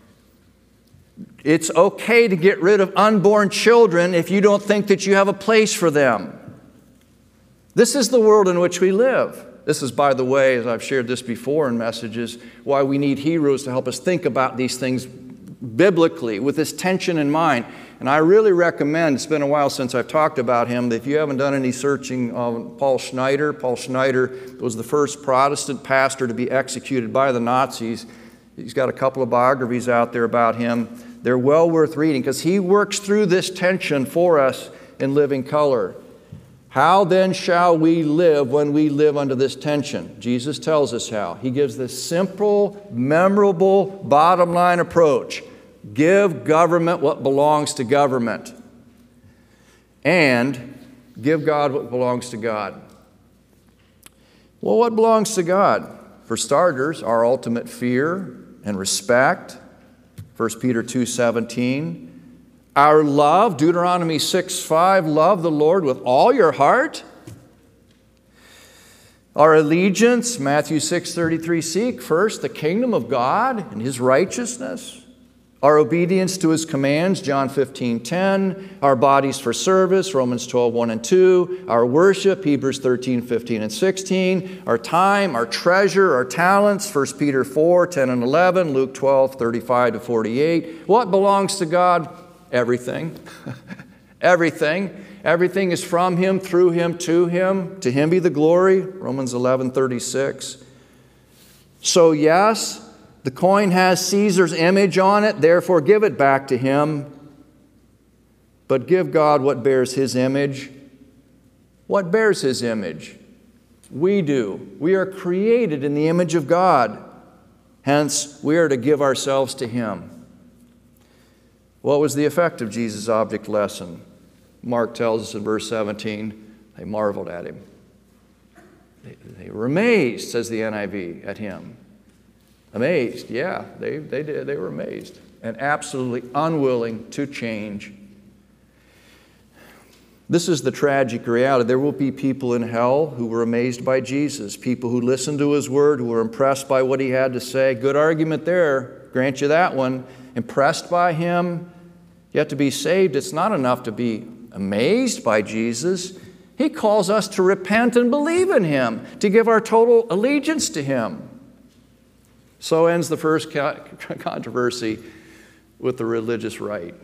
it's okay to get rid of unborn children if you don't think that you have a place for them. This is the world in which we live. This is, by the way, as I've shared this before in messages, why we need heroes to help us think about these things biblically, with this tension in mind. And I really recommend, it's been a while since I've talked about him, that if you haven't done any searching on Paul Schneider was the first Protestant pastor to be executed by the Nazis. He's got a couple of biographies out there about him. They're well worth reading because he works through this tension for us in living color. How then shall we live when we live under this tension? Jesus tells us how. He gives this simple, memorable, bottom line approach. Give government what belongs to government. And give God what belongs to God. Well, what belongs to God? For starters, our ultimate fear and respect. 1 Peter 2:17. Our love, Deuteronomy 6:5, love the Lord with all your heart. Our allegiance, Matthew 6:33, seek first the kingdom of God and His righteousness. Our obedience to His commands, John 15:10. Our bodies for service, Romans 12:1 and 2. Our worship, Hebrews 13:15 and 16. Our time, our treasure, our talents, 1 Peter 4:10 and 11. Luke 12:35 to 48. What belongs to God? Everything. Everything. Everything is from Him, through Him, to Him. To Him be the glory, Romans 11:36. So yes, the coin has Caesar's image on it, therefore give it back to him. But give God what bears His image. What bears His image? We do. We are created in the image of God. Hence, we are to give ourselves to Him. What was the effect of Jesus' object lesson? Mark tells us in verse 17, they marveled at Him. They were amazed, says the NIV, at Him. Amazed, yeah, they did. They were amazed and absolutely unwilling to change. This is the tragic reality. There will be people in hell who were amazed by Jesus, people who listened to His word, who were impressed by what He had to say. Good argument there, grant you that one. Impressed by Him, yet to be saved, it's not enough to be amazed by Jesus. He calls us to repent and believe in Him, to give our total allegiance to Him. So ends the first controversy with the religious right.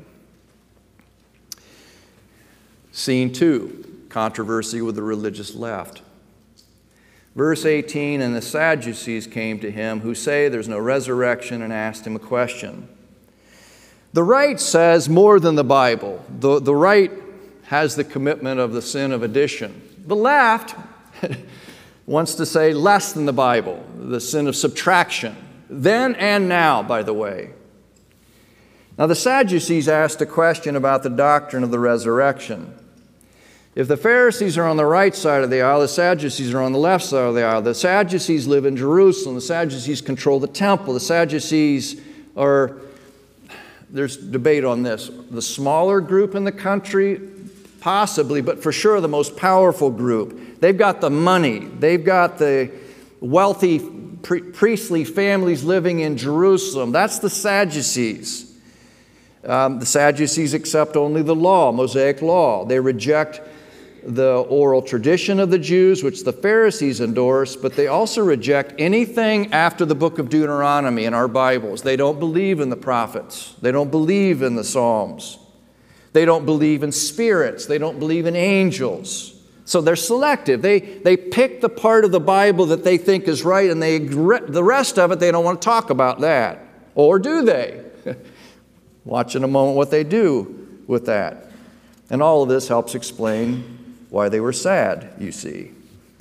Scene 2, controversy with the religious left. Verse 18, and the Sadducees came to him who say there's no resurrection and asked him a question. The right says more than the Bible. The right has the commitment of the sin of addition. The left wants to say less than the Bible, the sin of subtraction. Then and now, by the way. Now the Sadducees asked a question about the doctrine of the resurrection. If the Pharisees are on the right side of the aisle, the Sadducees are on the left side of the aisle. The Sadducees live in Jerusalem. The Sadducees control the temple. The Sadducees are, there's debate on this, the smaller group in the country, possibly, but for sure the most powerful group. They've got the money. They've got the wealthy priestly families living in Jerusalem. That's the Sadducees. The Sadducees accept only the law, Mosaic law. They reject the oral tradition of the Jews, which the Pharisees endorse, but they also reject anything after the book of Deuteronomy in our Bibles. They don't believe in the prophets. They don't believe in the Psalms. They don't believe in spirits. They don't believe in angels. So they're selective. They pick the part of the Bible that they think is right, and the rest of it, they don't want to talk about that. Or do they? Watch in a moment what they do with that. And all of this helps explain why they were sad, you see.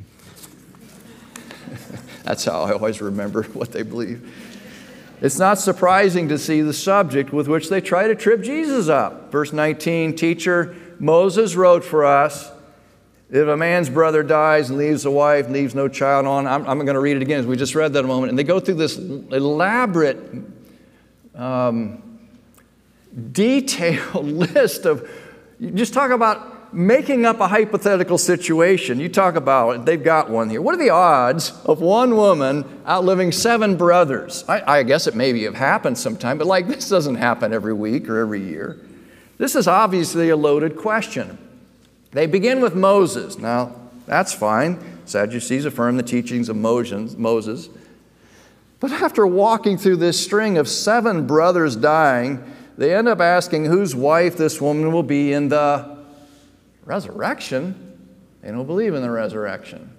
That's how I always remember what they believe. It's not surprising to see the subject with which they try to trip Jesus up. Verse 19, Teacher, Moses wrote for us, if a man's brother dies and leaves a wife, and leaves no child on, I'm going to read it again, as we just read that a moment. And they go through this elaborate, detailed list of, you just talk about making up a hypothetical situation. You talk about, they've got one here. What are the odds of one woman outliving 7 brothers? I guess it maybe have happened sometime, but like this doesn't happen every week or every year. This is obviously a loaded question. They begin with Moses. Now, that's fine. Sadducees affirm the teachings of Moses. But after walking through this string of 7 brothers dying, they end up asking whose wife this woman will be in the resurrection. They don't believe in the resurrection.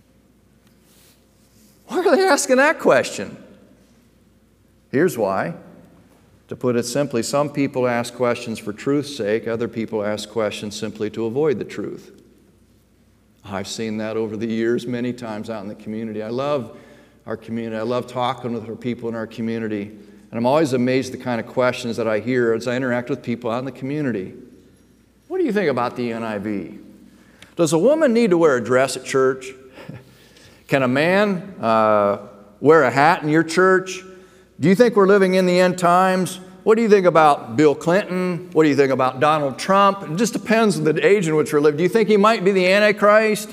Why are they asking that question? Here's why. To put it simply, some people ask questions for truth's sake. Other people ask questions simply to avoid the truth. I've seen that over the years many times out in the community. I love our community. I love talking with our people in our community. And I'm always amazed at the kind of questions that I hear as I interact with people out in the community. What do you think about the NIV? Does a woman need to wear a dress at church? Can a man wear a hat in your church? Do you think we're living in the end times? What do you think about Bill Clinton? What do you think about Donald Trump? It just depends on the age in which we're living. Do you think he might be the Antichrist?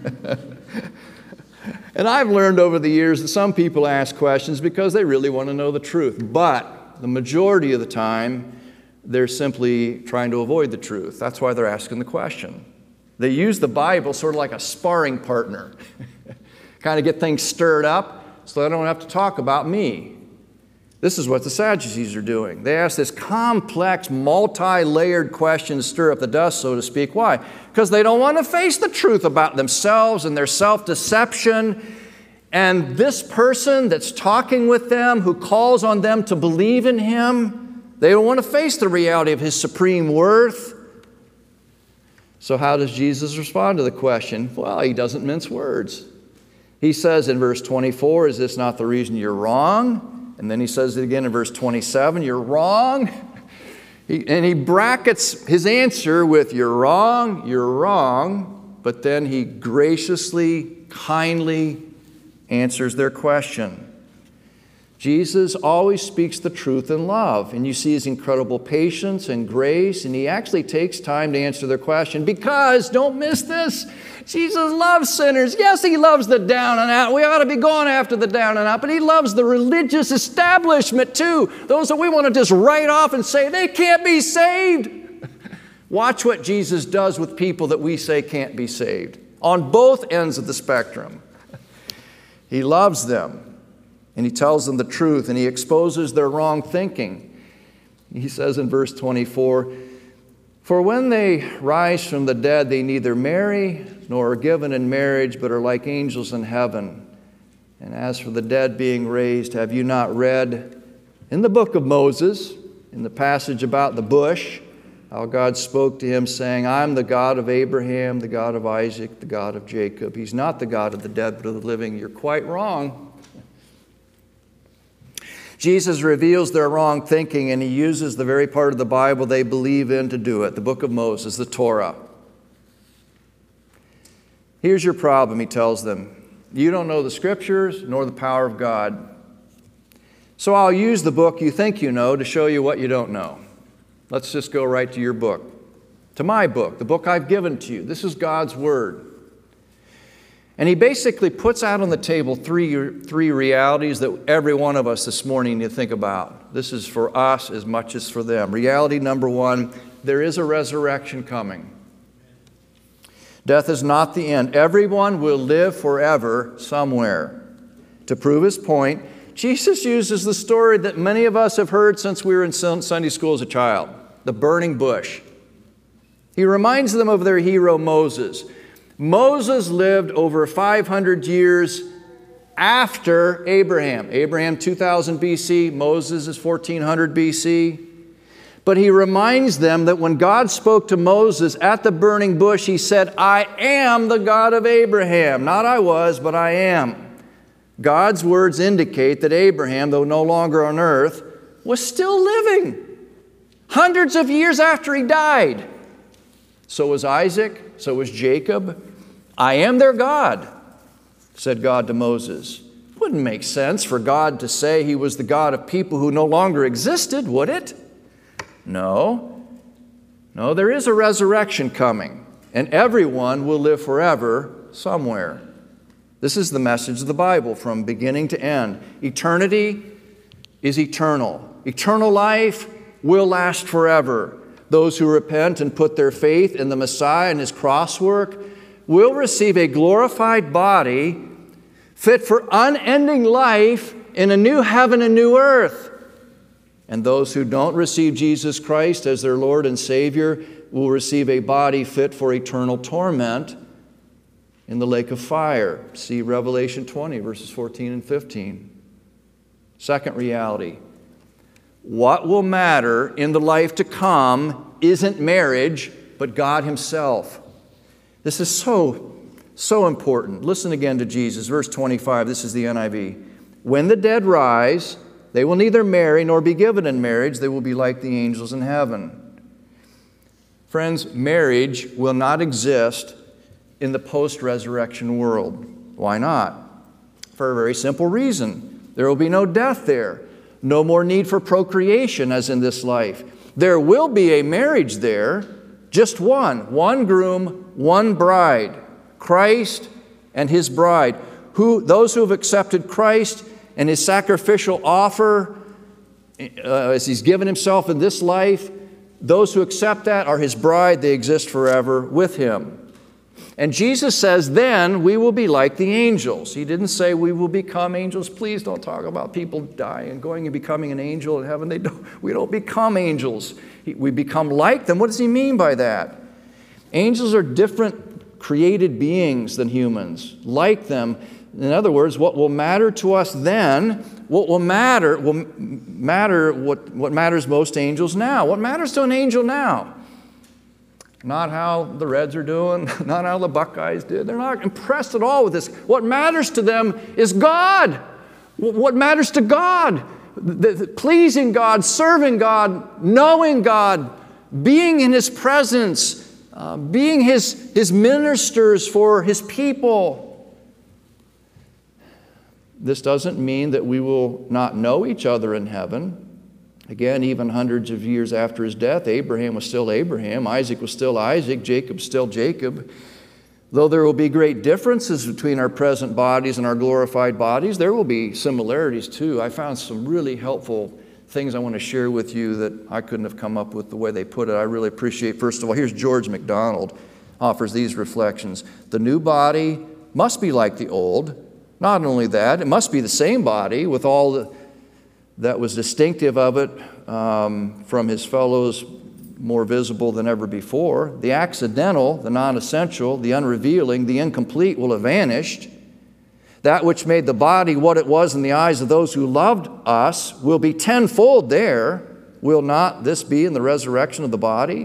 And I've learned over the years that some people ask questions because they really want to know the truth. But the majority of the time, they're simply trying to avoid the truth. That's why they're asking the question. They use the Bible sort of like a sparring partner. Kind of get things stirred up so they don't have to talk about me. This is what the Sadducees are doing. They ask this complex, multi-layered question to stir up the dust, so to speak. Why? Because they don't want to face the truth about themselves and their self-deception. And this person that's talking with them, who calls on them to believe in him, they don't want to face the reality of his supreme worth. So how does Jesus respond to the question? Well, he doesn't mince words. He says in verse 24, is this not the reason you're wrong? And then he says it again in verse 27, you're wrong. And he brackets his answer with you're wrong. But then he graciously, kindly answers their question. Jesus always speaks the truth in love. And you see his incredible patience and grace. And he actually takes time to answer their question because, don't miss this, Jesus loves sinners. Yes, he loves the down and out. We ought to be going after the down and out. But he loves the religious establishment too. Those that we want to just write off and say, they can't be saved. Watch what Jesus does with people that we say can't be saved. On both ends of the spectrum. He loves them. And he tells them the truth, and he exposes their wrong thinking. He says in verse 24, "For when they rise from the dead, they neither marry nor are given in marriage, but are like angels in heaven. And as for the dead being raised, have you not read in the book of Moses, in the passage about the bush, how God spoke to him, saying, I am the God of Abraham, the God of Isaac, the God of Jacob. He's not the God of the dead, but of the living." You're quite wrong. Jesus reveals their wrong thinking, and he uses the very part of the Bible they believe in to do it, the book of Moses, the Torah. Here's your problem, he tells them. You don't know the Scriptures nor the power of God. So I'll use the book you think you know to show you what you don't know. Let's just go right to your book, to my book, the book I've given to you. This is God's Word. And he basically puts out on the table three realities that every one of us this morning need to think about. This is for us as much as for them. Reality number one, there is a resurrection coming. Death is not the end. Everyone will live forever somewhere. To prove his point, Jesus uses the story that many of us have heard since we were in Sunday school as a child, the burning bush. He reminds them of their hero Moses. Moses lived over 500 years after Abraham. Abraham 2000 BC, Moses is 1400 BC. But he reminds them that when God spoke to Moses at the burning bush, he said, I am the God of Abraham. Not I was, but I am. God's words indicate that Abraham, though no longer on earth, was still living hundreds of years after he died. So was Isaac, so was Jacob. I am their God, said God to Moses. Wouldn't make sense for God to say he was the God of people who no longer existed, would it? No, there is a resurrection coming, and everyone will live forever somewhere. This is the message of the Bible from beginning to end. Eternity is eternal. Eternal life will last forever. Those who repent and put their faith in the Messiah and his cross work will receive a glorified body fit for unending life in a new heaven and new earth. And those who don't receive Jesus Christ as their Lord and Savior will receive a body fit for eternal torment in the lake of fire. See Revelation 20, verses 14 and 15. Second reality. What will matter in the life to come isn't marriage, but God himself. This is so important. Listen again to Jesus. Verse 25, this is the NIV. When the dead rise, they will neither marry nor be given in marriage. They will be like the angels in heaven. Friends, marriage will not exist in the post-resurrection world. Why not? For a very simple reason. There will be no death there. No more need for procreation as in this life. There will be a marriage there, just one groom, one bride, Christ and his bride. Those who have accepted Christ and his sacrificial offer as he's given himself in this life, those who accept that are his bride. They exist forever with him. And Jesus says, then we will be like the angels. He didn't say we will become angels. Please don't talk about people dying and going and becoming an angel in heaven. We don't become angels. We become like them. What does he mean by that? Angels are different created beings than humans, like them. In other words, what will matter to us then, what matters most to angels now. What matters to an angel now? Not how the Reds are doing, not how the Buckeyes did. They're not impressed at all with this. What matters to them is God. What matters to God? Pleasing God, serving God, knowing God, being in his presence, being his ministers for his people. This doesn't mean that we will not know each other in heaven. Again, even hundreds of years after his death, Abraham was still Abraham, Isaac was still Isaac, Jacob still Jacob. Though there will be great differences between our present bodies and our glorified bodies, there will be similarities too. I found some really helpful things I want to share with you that I couldn't have come up with the way they put it. I really appreciate. First of all, here's George MacDonald offers these reflections. The new body must be like the old, Not only that, it must be the same body with all that was distinctive of it from his fellows, more visible than ever before. The accidental, the non-essential, the unrevealing, the incomplete will have vanished. That which made the body what it was in the eyes of those who loved us will be tenfold there. Will not this be in the resurrection of the body?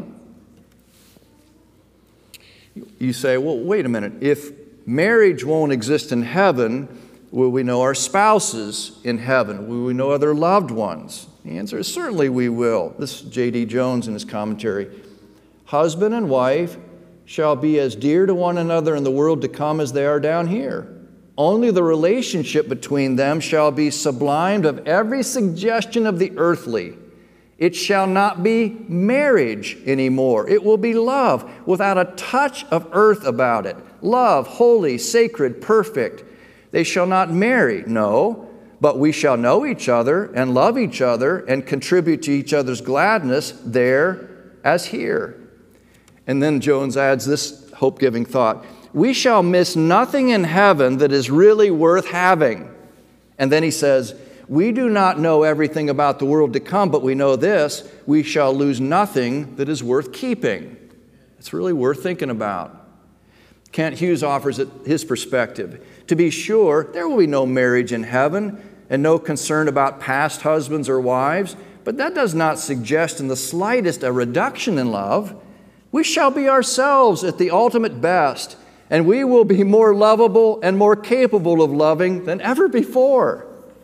You say, well, wait a minute. If marriage won't exist in heaven, will we know our spouses in heaven? Will we know other loved ones? The answer is certainly we will. This is J.D. Jones in his commentary. Husband and wife shall be as dear to one another in the world to come as they are down here. Only the relationship between them shall be sublimed of every suggestion of the earthly. It shall not be marriage anymore. It will be love without a touch of earth about it. Love, holy, sacred, perfect. They shall not marry, no, but we shall know each other and love each other and contribute to each other's gladness there as here. And then Jones adds this hope-giving thought. We shall miss nothing in heaven that is really worth having. And then he says, we do not know everything about the world to come, but we know this, we shall lose nothing that is worth keeping. It's really worth thinking about. Kent Hughes offers his perspective. To be sure, there will be no marriage in heaven and no concern about past husbands or wives, but that does not suggest in the slightest a reduction in love. We shall be ourselves at the ultimate best, and we will be more lovable and more capable of loving than ever before.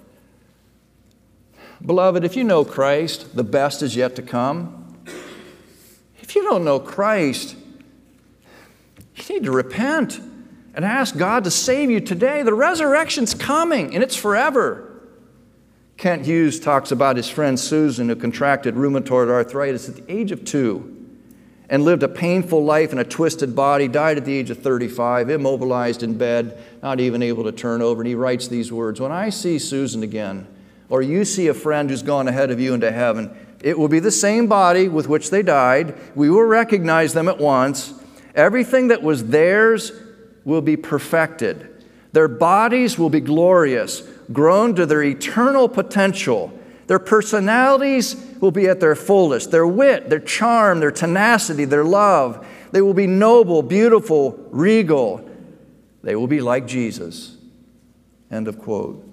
Beloved, if you know Christ, the best is yet to come. If you don't know Christ, you need to repent and ask God to save you today. The resurrection's coming, and it's forever. Kent Hughes talks about his friend Susan, who contracted rheumatoid arthritis at the age of 2 and lived a painful life in a twisted body, died at the age of 35, immobilized in bed, not even able to turn over. And he writes these words, when I see Susan again, or you see a friend who's gone ahead of you into heaven, it will be the same body with which they died. We will recognize them at once. Everything that was theirs will be perfected. Their bodies will be glorious, grown to their eternal potential. Their personalities will be at their fullest. Their wit, their charm, their tenacity, their love. They will be noble, beautiful, regal. They will be like Jesus. End of quote.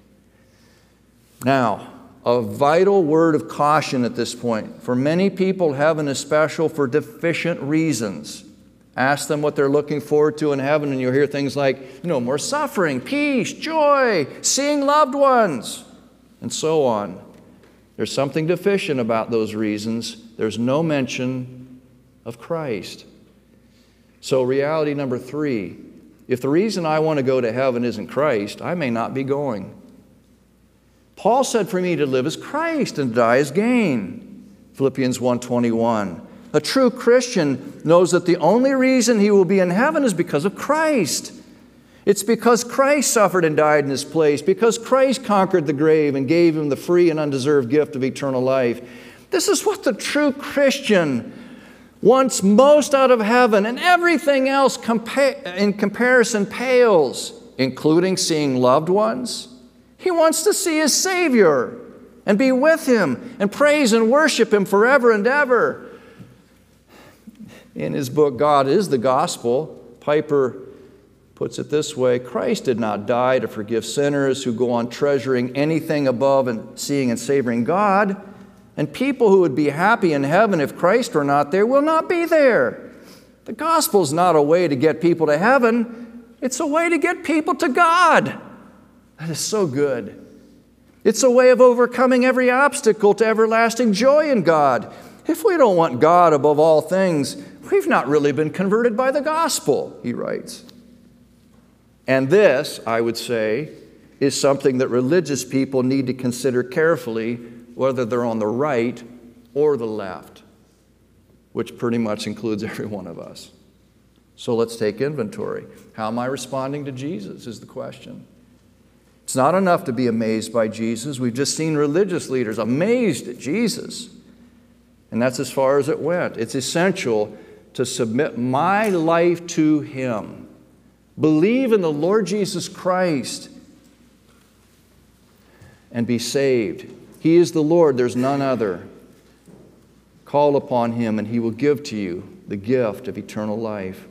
Now, a vital word of caution at this point. For many people, heaven is special for deficient reasons. Ask them what they're looking forward to in heaven, and you'll hear things like, more suffering, peace, joy, seeing loved ones, and so on. There's something deficient about those reasons. There's no mention of Christ. So reality number 3, if the reason I want to go to heaven isn't Christ, I may not be going. Paul said for me to live is Christ and to die is gain. Philippians 1:21. A true Christian knows that the only reason he will be in heaven is because of Christ. It's because Christ suffered and died in his place, because Christ conquered the grave and gave him the free and undeserved gift of eternal life. This is what the true Christian wants most out of heaven, and everything else in comparison pales, including seeing loved ones. He wants to see his Savior and be with him and praise and worship him forever and ever. In his book, God is the Gospel, Piper puts it this way, Christ did not die to forgive sinners who go on treasuring anything above and seeing and savoring God. And people who would be happy in heaven if Christ were not there will not be there. The gospel is not a way to get people to heaven. It's a way to get people to God. That is so good. It's a way of overcoming every obstacle to everlasting joy in God. If we don't want God above all things, we've not really been converted by the gospel, he writes. And this, I would say, is something that religious people need to consider carefully, whether they're on the right or the left, which pretty much includes every one of us. So let's take inventory. How am I responding to Jesus is the question. It's not enough to be amazed by Jesus. We've just seen religious leaders amazed at Jesus. And that's as far as it went. It's essential to submit my life to Him. Believe in the Lord Jesus Christ and be saved. He is the Lord, there's none other. Call upon him, and he will give to you the gift of eternal life.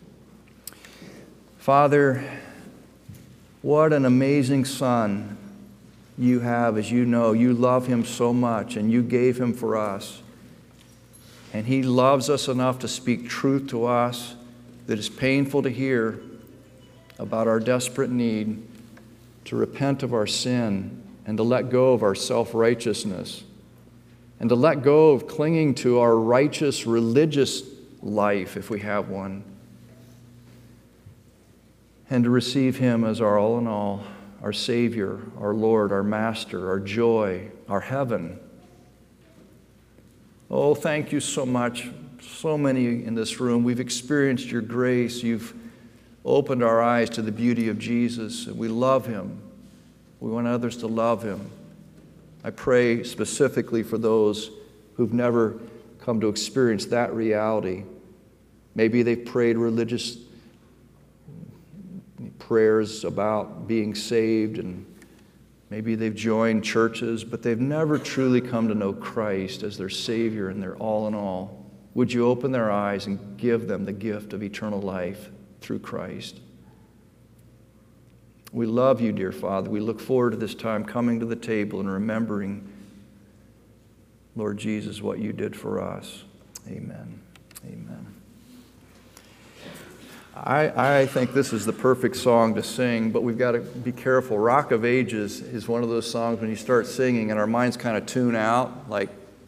Father, what an amazing Son you have. As you know, you love him so much, and you gave him for us. And he loves us enough to speak truth to us that is painful to hear about our desperate need to repent of our sin and to let go of our self-righteousness and to let go of clinging to our righteous religious life, if we have one, and to receive him as our all in all, our Savior, our Lord, our Master, our joy, our heaven. Oh, thank you so much. So many in this room, we've experienced your grace. You've opened our eyes to the beauty of Jesus, and we love him. We want others to love him. I pray specifically for those who've never come to experience that reality. Maybe they've prayed religious prayers about being saved, and maybe they've joined churches, but they've never truly come to know Christ as their Savior and their all in all. Would you open their eyes and give them the gift of eternal life through Christ? We love you, dear Father. We look forward to this time coming to the table and remembering, Lord Jesus, what you did for us. Amen. Amen. I think this is the perfect song to sing, but we've got to be careful. Rock of Ages is one of those songs when you start singing and our minds kind of tune out. Like,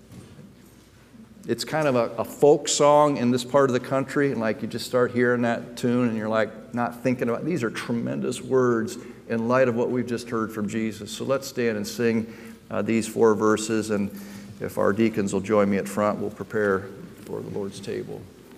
it's kind of a folk song in this part of the country, and like you just start hearing that tune and you're like not thinking about, these are tremendous words in light of what we've just heard from Jesus. So let's stand and sing these 4 verses, and if our deacons will join me at front, we'll prepare for the Lord's table.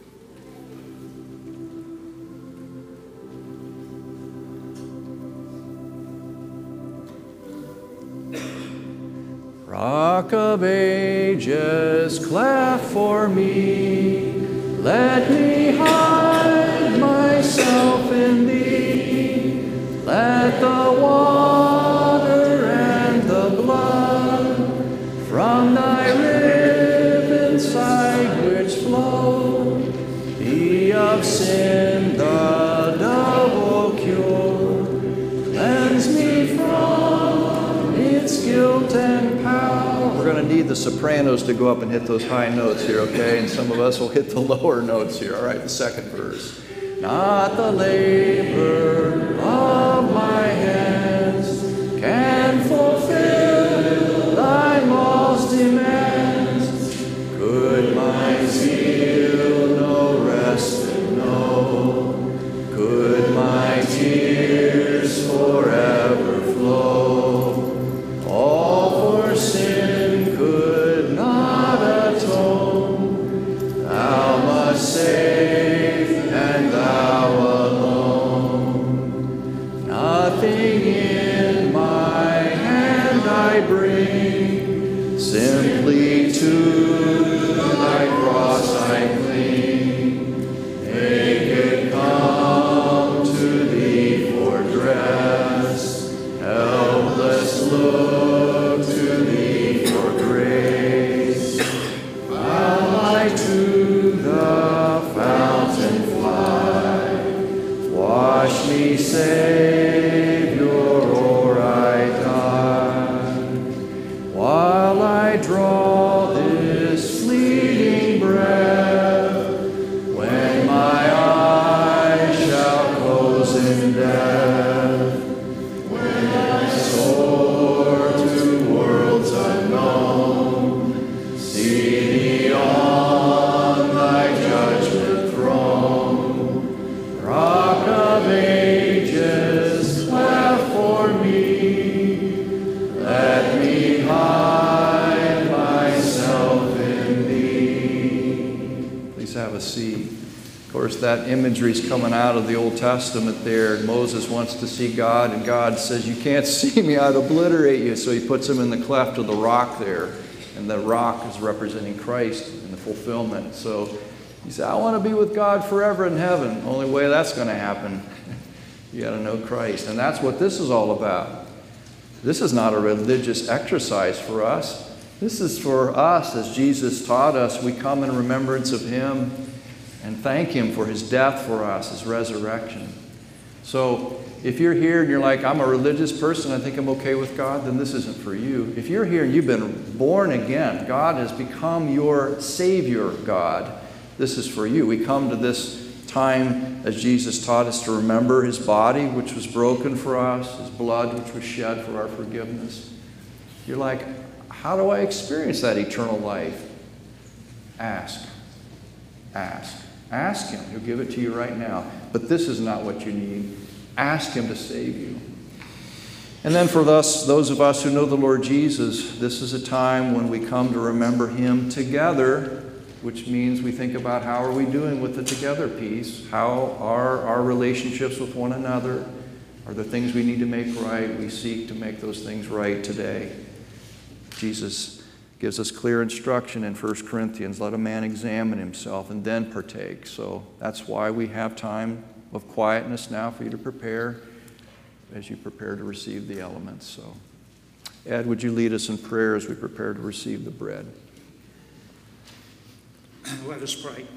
Rock of Ages, cleft for me, let me hide myself in thee. Let the water and the blood from thy riven side which flow be of sin the double cure. Cleanse me from its guilt and power. We're going to need the sopranos to go up and hit those high notes here, okay? And some of us will hit the lower notes here. All right, the second verse. Not the labor of my hands can fulfill thy law's demands. Could my zeal no rest know? Could my tears forever flow? All for sin could not atone. Thou must save, and thou alone. Nothing in my hand I bring, simply to thy cross I cling. Naked come to thee for dress, helpless look to thee for grace. While I to the fountain fly, wash me, Savior, or I die. While I draw this fleeting breath, when my eyes shall close in death, when I soar to worlds unknown, see thee on thy judgment throne. Rock of Ages, cleft for me, let me hide myself in thee. Please have a seat. Of course, that imagery is coming out of the Old Testament there. Moses wants to see God, and God says, you can't see me, I'd obliterate you. So he puts him in the cleft of the rock there. And the rock is representing Christ in the fulfillment. So he said, I want to be with God forever in heaven. Only way that's going to happen, you got to know Christ. And that's what this is all about. This is not a religious exercise for us. This is for us, as Jesus taught us. We come in remembrance of him and thank him for his death for us, his resurrection. So if you're here and you're like, I'm a religious person, I think I'm okay with God, then this isn't for you. If you're here and you've been born again, God has become your Savior, God, this is for you. We come to this time, as Jesus taught us, to remember his body, which was broken for us, his blood, which was shed for our forgiveness. You're like, how do I experience that eternal life? Ask. Ask. Ask him. He'll give it to you right now. But this is not what you need. Ask him to save you. And then for those of us who know the Lord Jesus, this is a time when we come to remember him together, which means we think about how are we doing with the together piece? How are our relationships with one another? Are there things we need to make right? We seek to make those things right today. Jesus gives us clear instruction in 1 Corinthians, let a man examine himself and then partake. So that's why we have time of quietness now for you to prepare as you prepare to receive the elements. So, Ed, would you lead us in prayer as we prepare to receive the bread? Let us pray.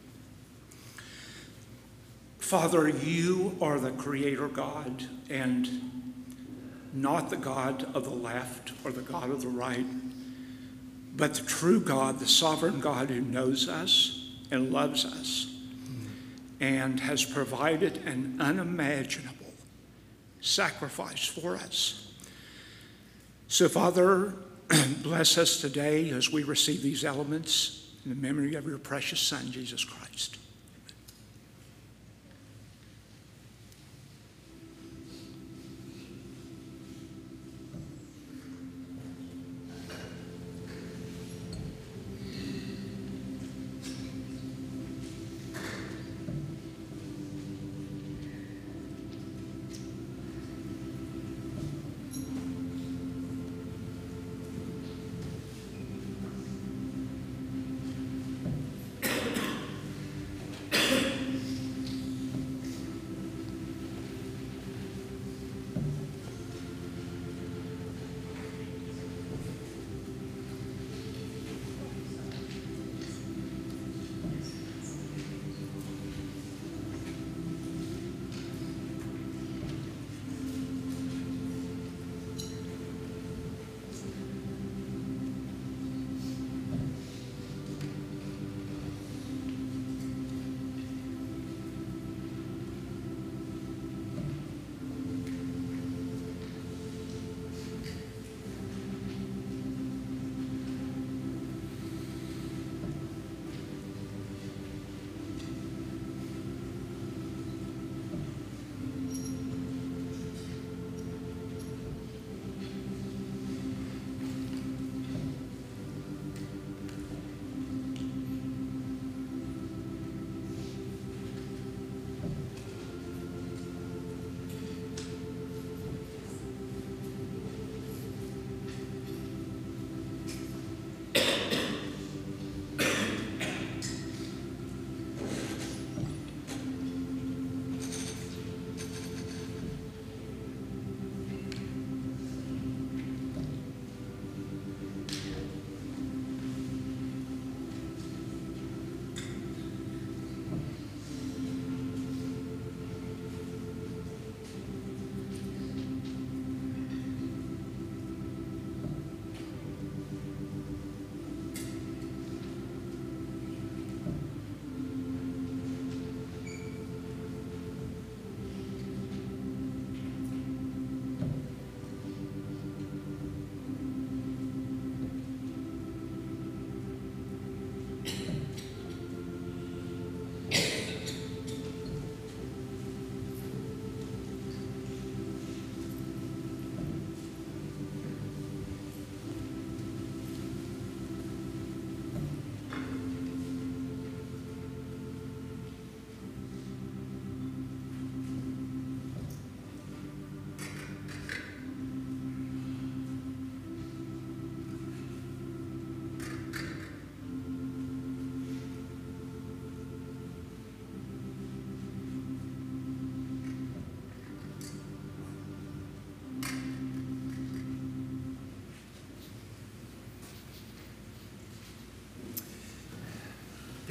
Father, you are the Creator God, and not the God of the left or the God of the right, but the true God, the sovereign God who knows us and loves us and has provided an unimaginable sacrifice for us. So, Father, bless us today as we receive these elements in the memory of your precious Son, Jesus Christ.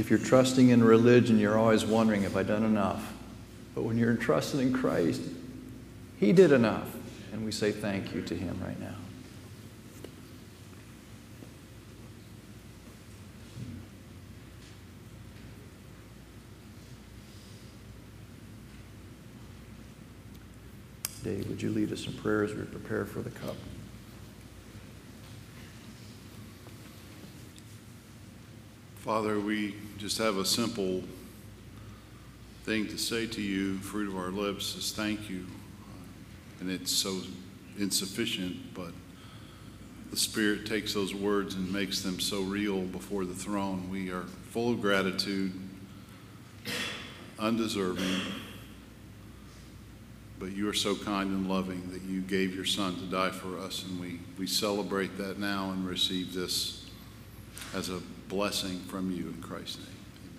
If you're trusting in religion, you're always wondering, have I done enough? But when you're trusting in Christ, He did enough. And we say thank you to Him right now. Dave, would you lead us in prayer as we prepare for the cup? Father, we just have a simple thing to say to you. Fruit of our lips is thank you. And it's so insufficient, but the Spirit takes those words and makes them so real before the throne. We are full of gratitude, undeserving, but you are so kind and loving that you gave your Son to die for us, and we celebrate that now and receive this as a blessing from you in Christ's name.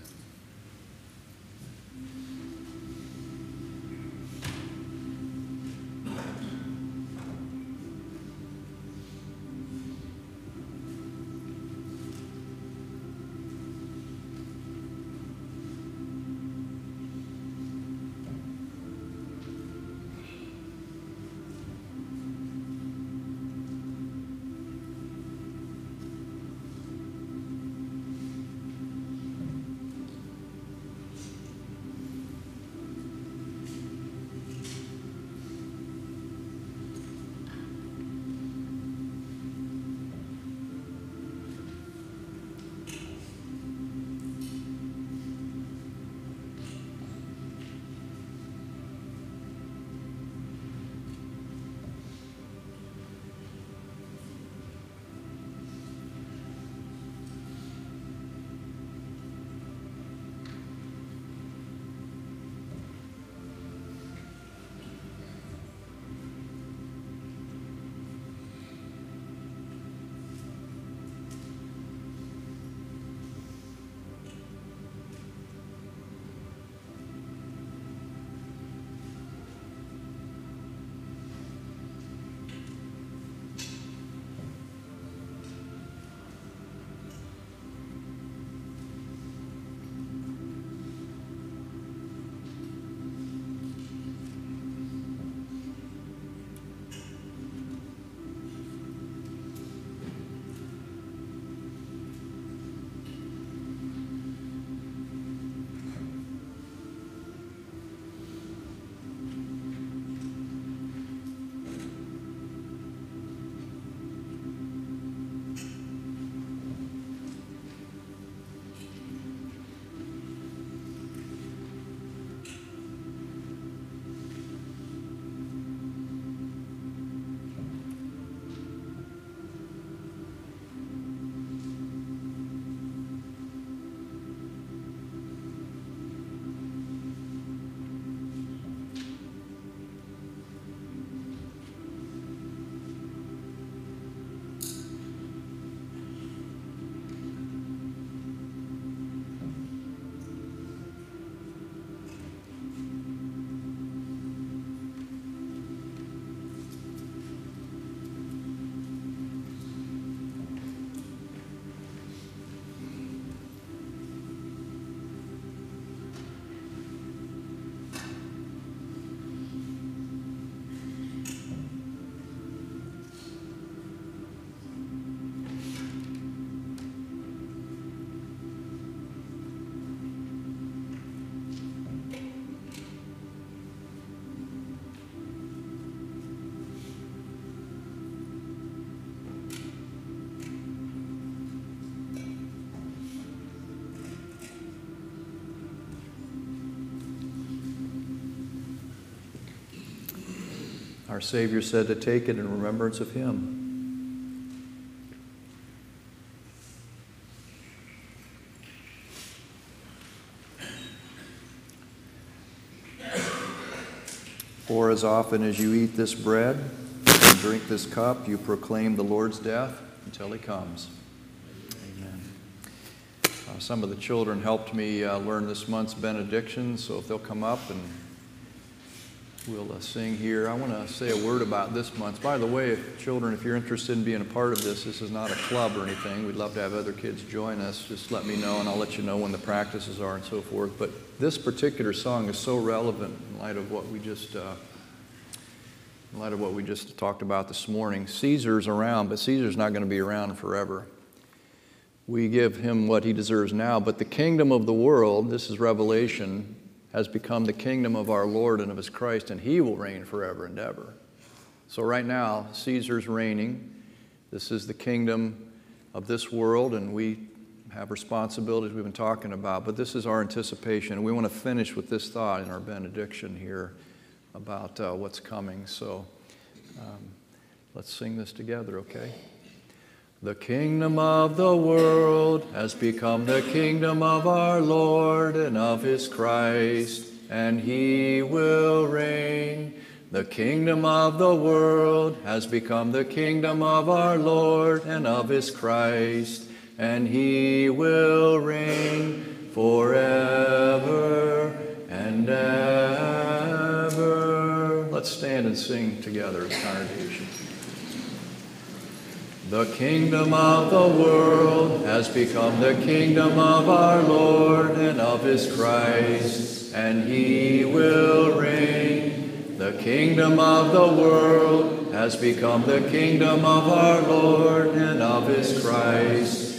Our Savior said to take it in remembrance of Him. For as often as you eat this bread and drink this cup, you proclaim the Lord's death until He comes. Amen. Some of the children helped me learn this month's benediction, so if they'll come up and we'll sing here. I want to say a word about this month. By the way, children, if you're interested in being a part of this is not a club or anything. We'd love to have other kids join us. Just let me know, and I'll let you know when the practices are and so forth. But this particular song is so relevant in light of what we just talked about this morning. Caesar's around, but Caesar's not going to be around forever. We give him what he deserves now, but the kingdom of the world, this is Revelation, has become the kingdom of our Lord and of his Christ, and he will reign forever and ever. So right now, Caesar's reigning. This is the kingdom of this world, and we have responsibilities we've been talking about, but this is our anticipation. And we want to finish with this thought in our benediction here about what's coming. So let's sing this together, okay? The kingdom of the world has become the kingdom of our Lord and of his Christ, and he will reign. The kingdom of the world has become the kingdom of our Lord and of his Christ, and he will reign forever and ever. Let's stand and sing together as a congregation. The kingdom of the world has become the kingdom of our Lord and of his Christ, and he will reign. The kingdom of the world has become the kingdom of our Lord and of his Christ,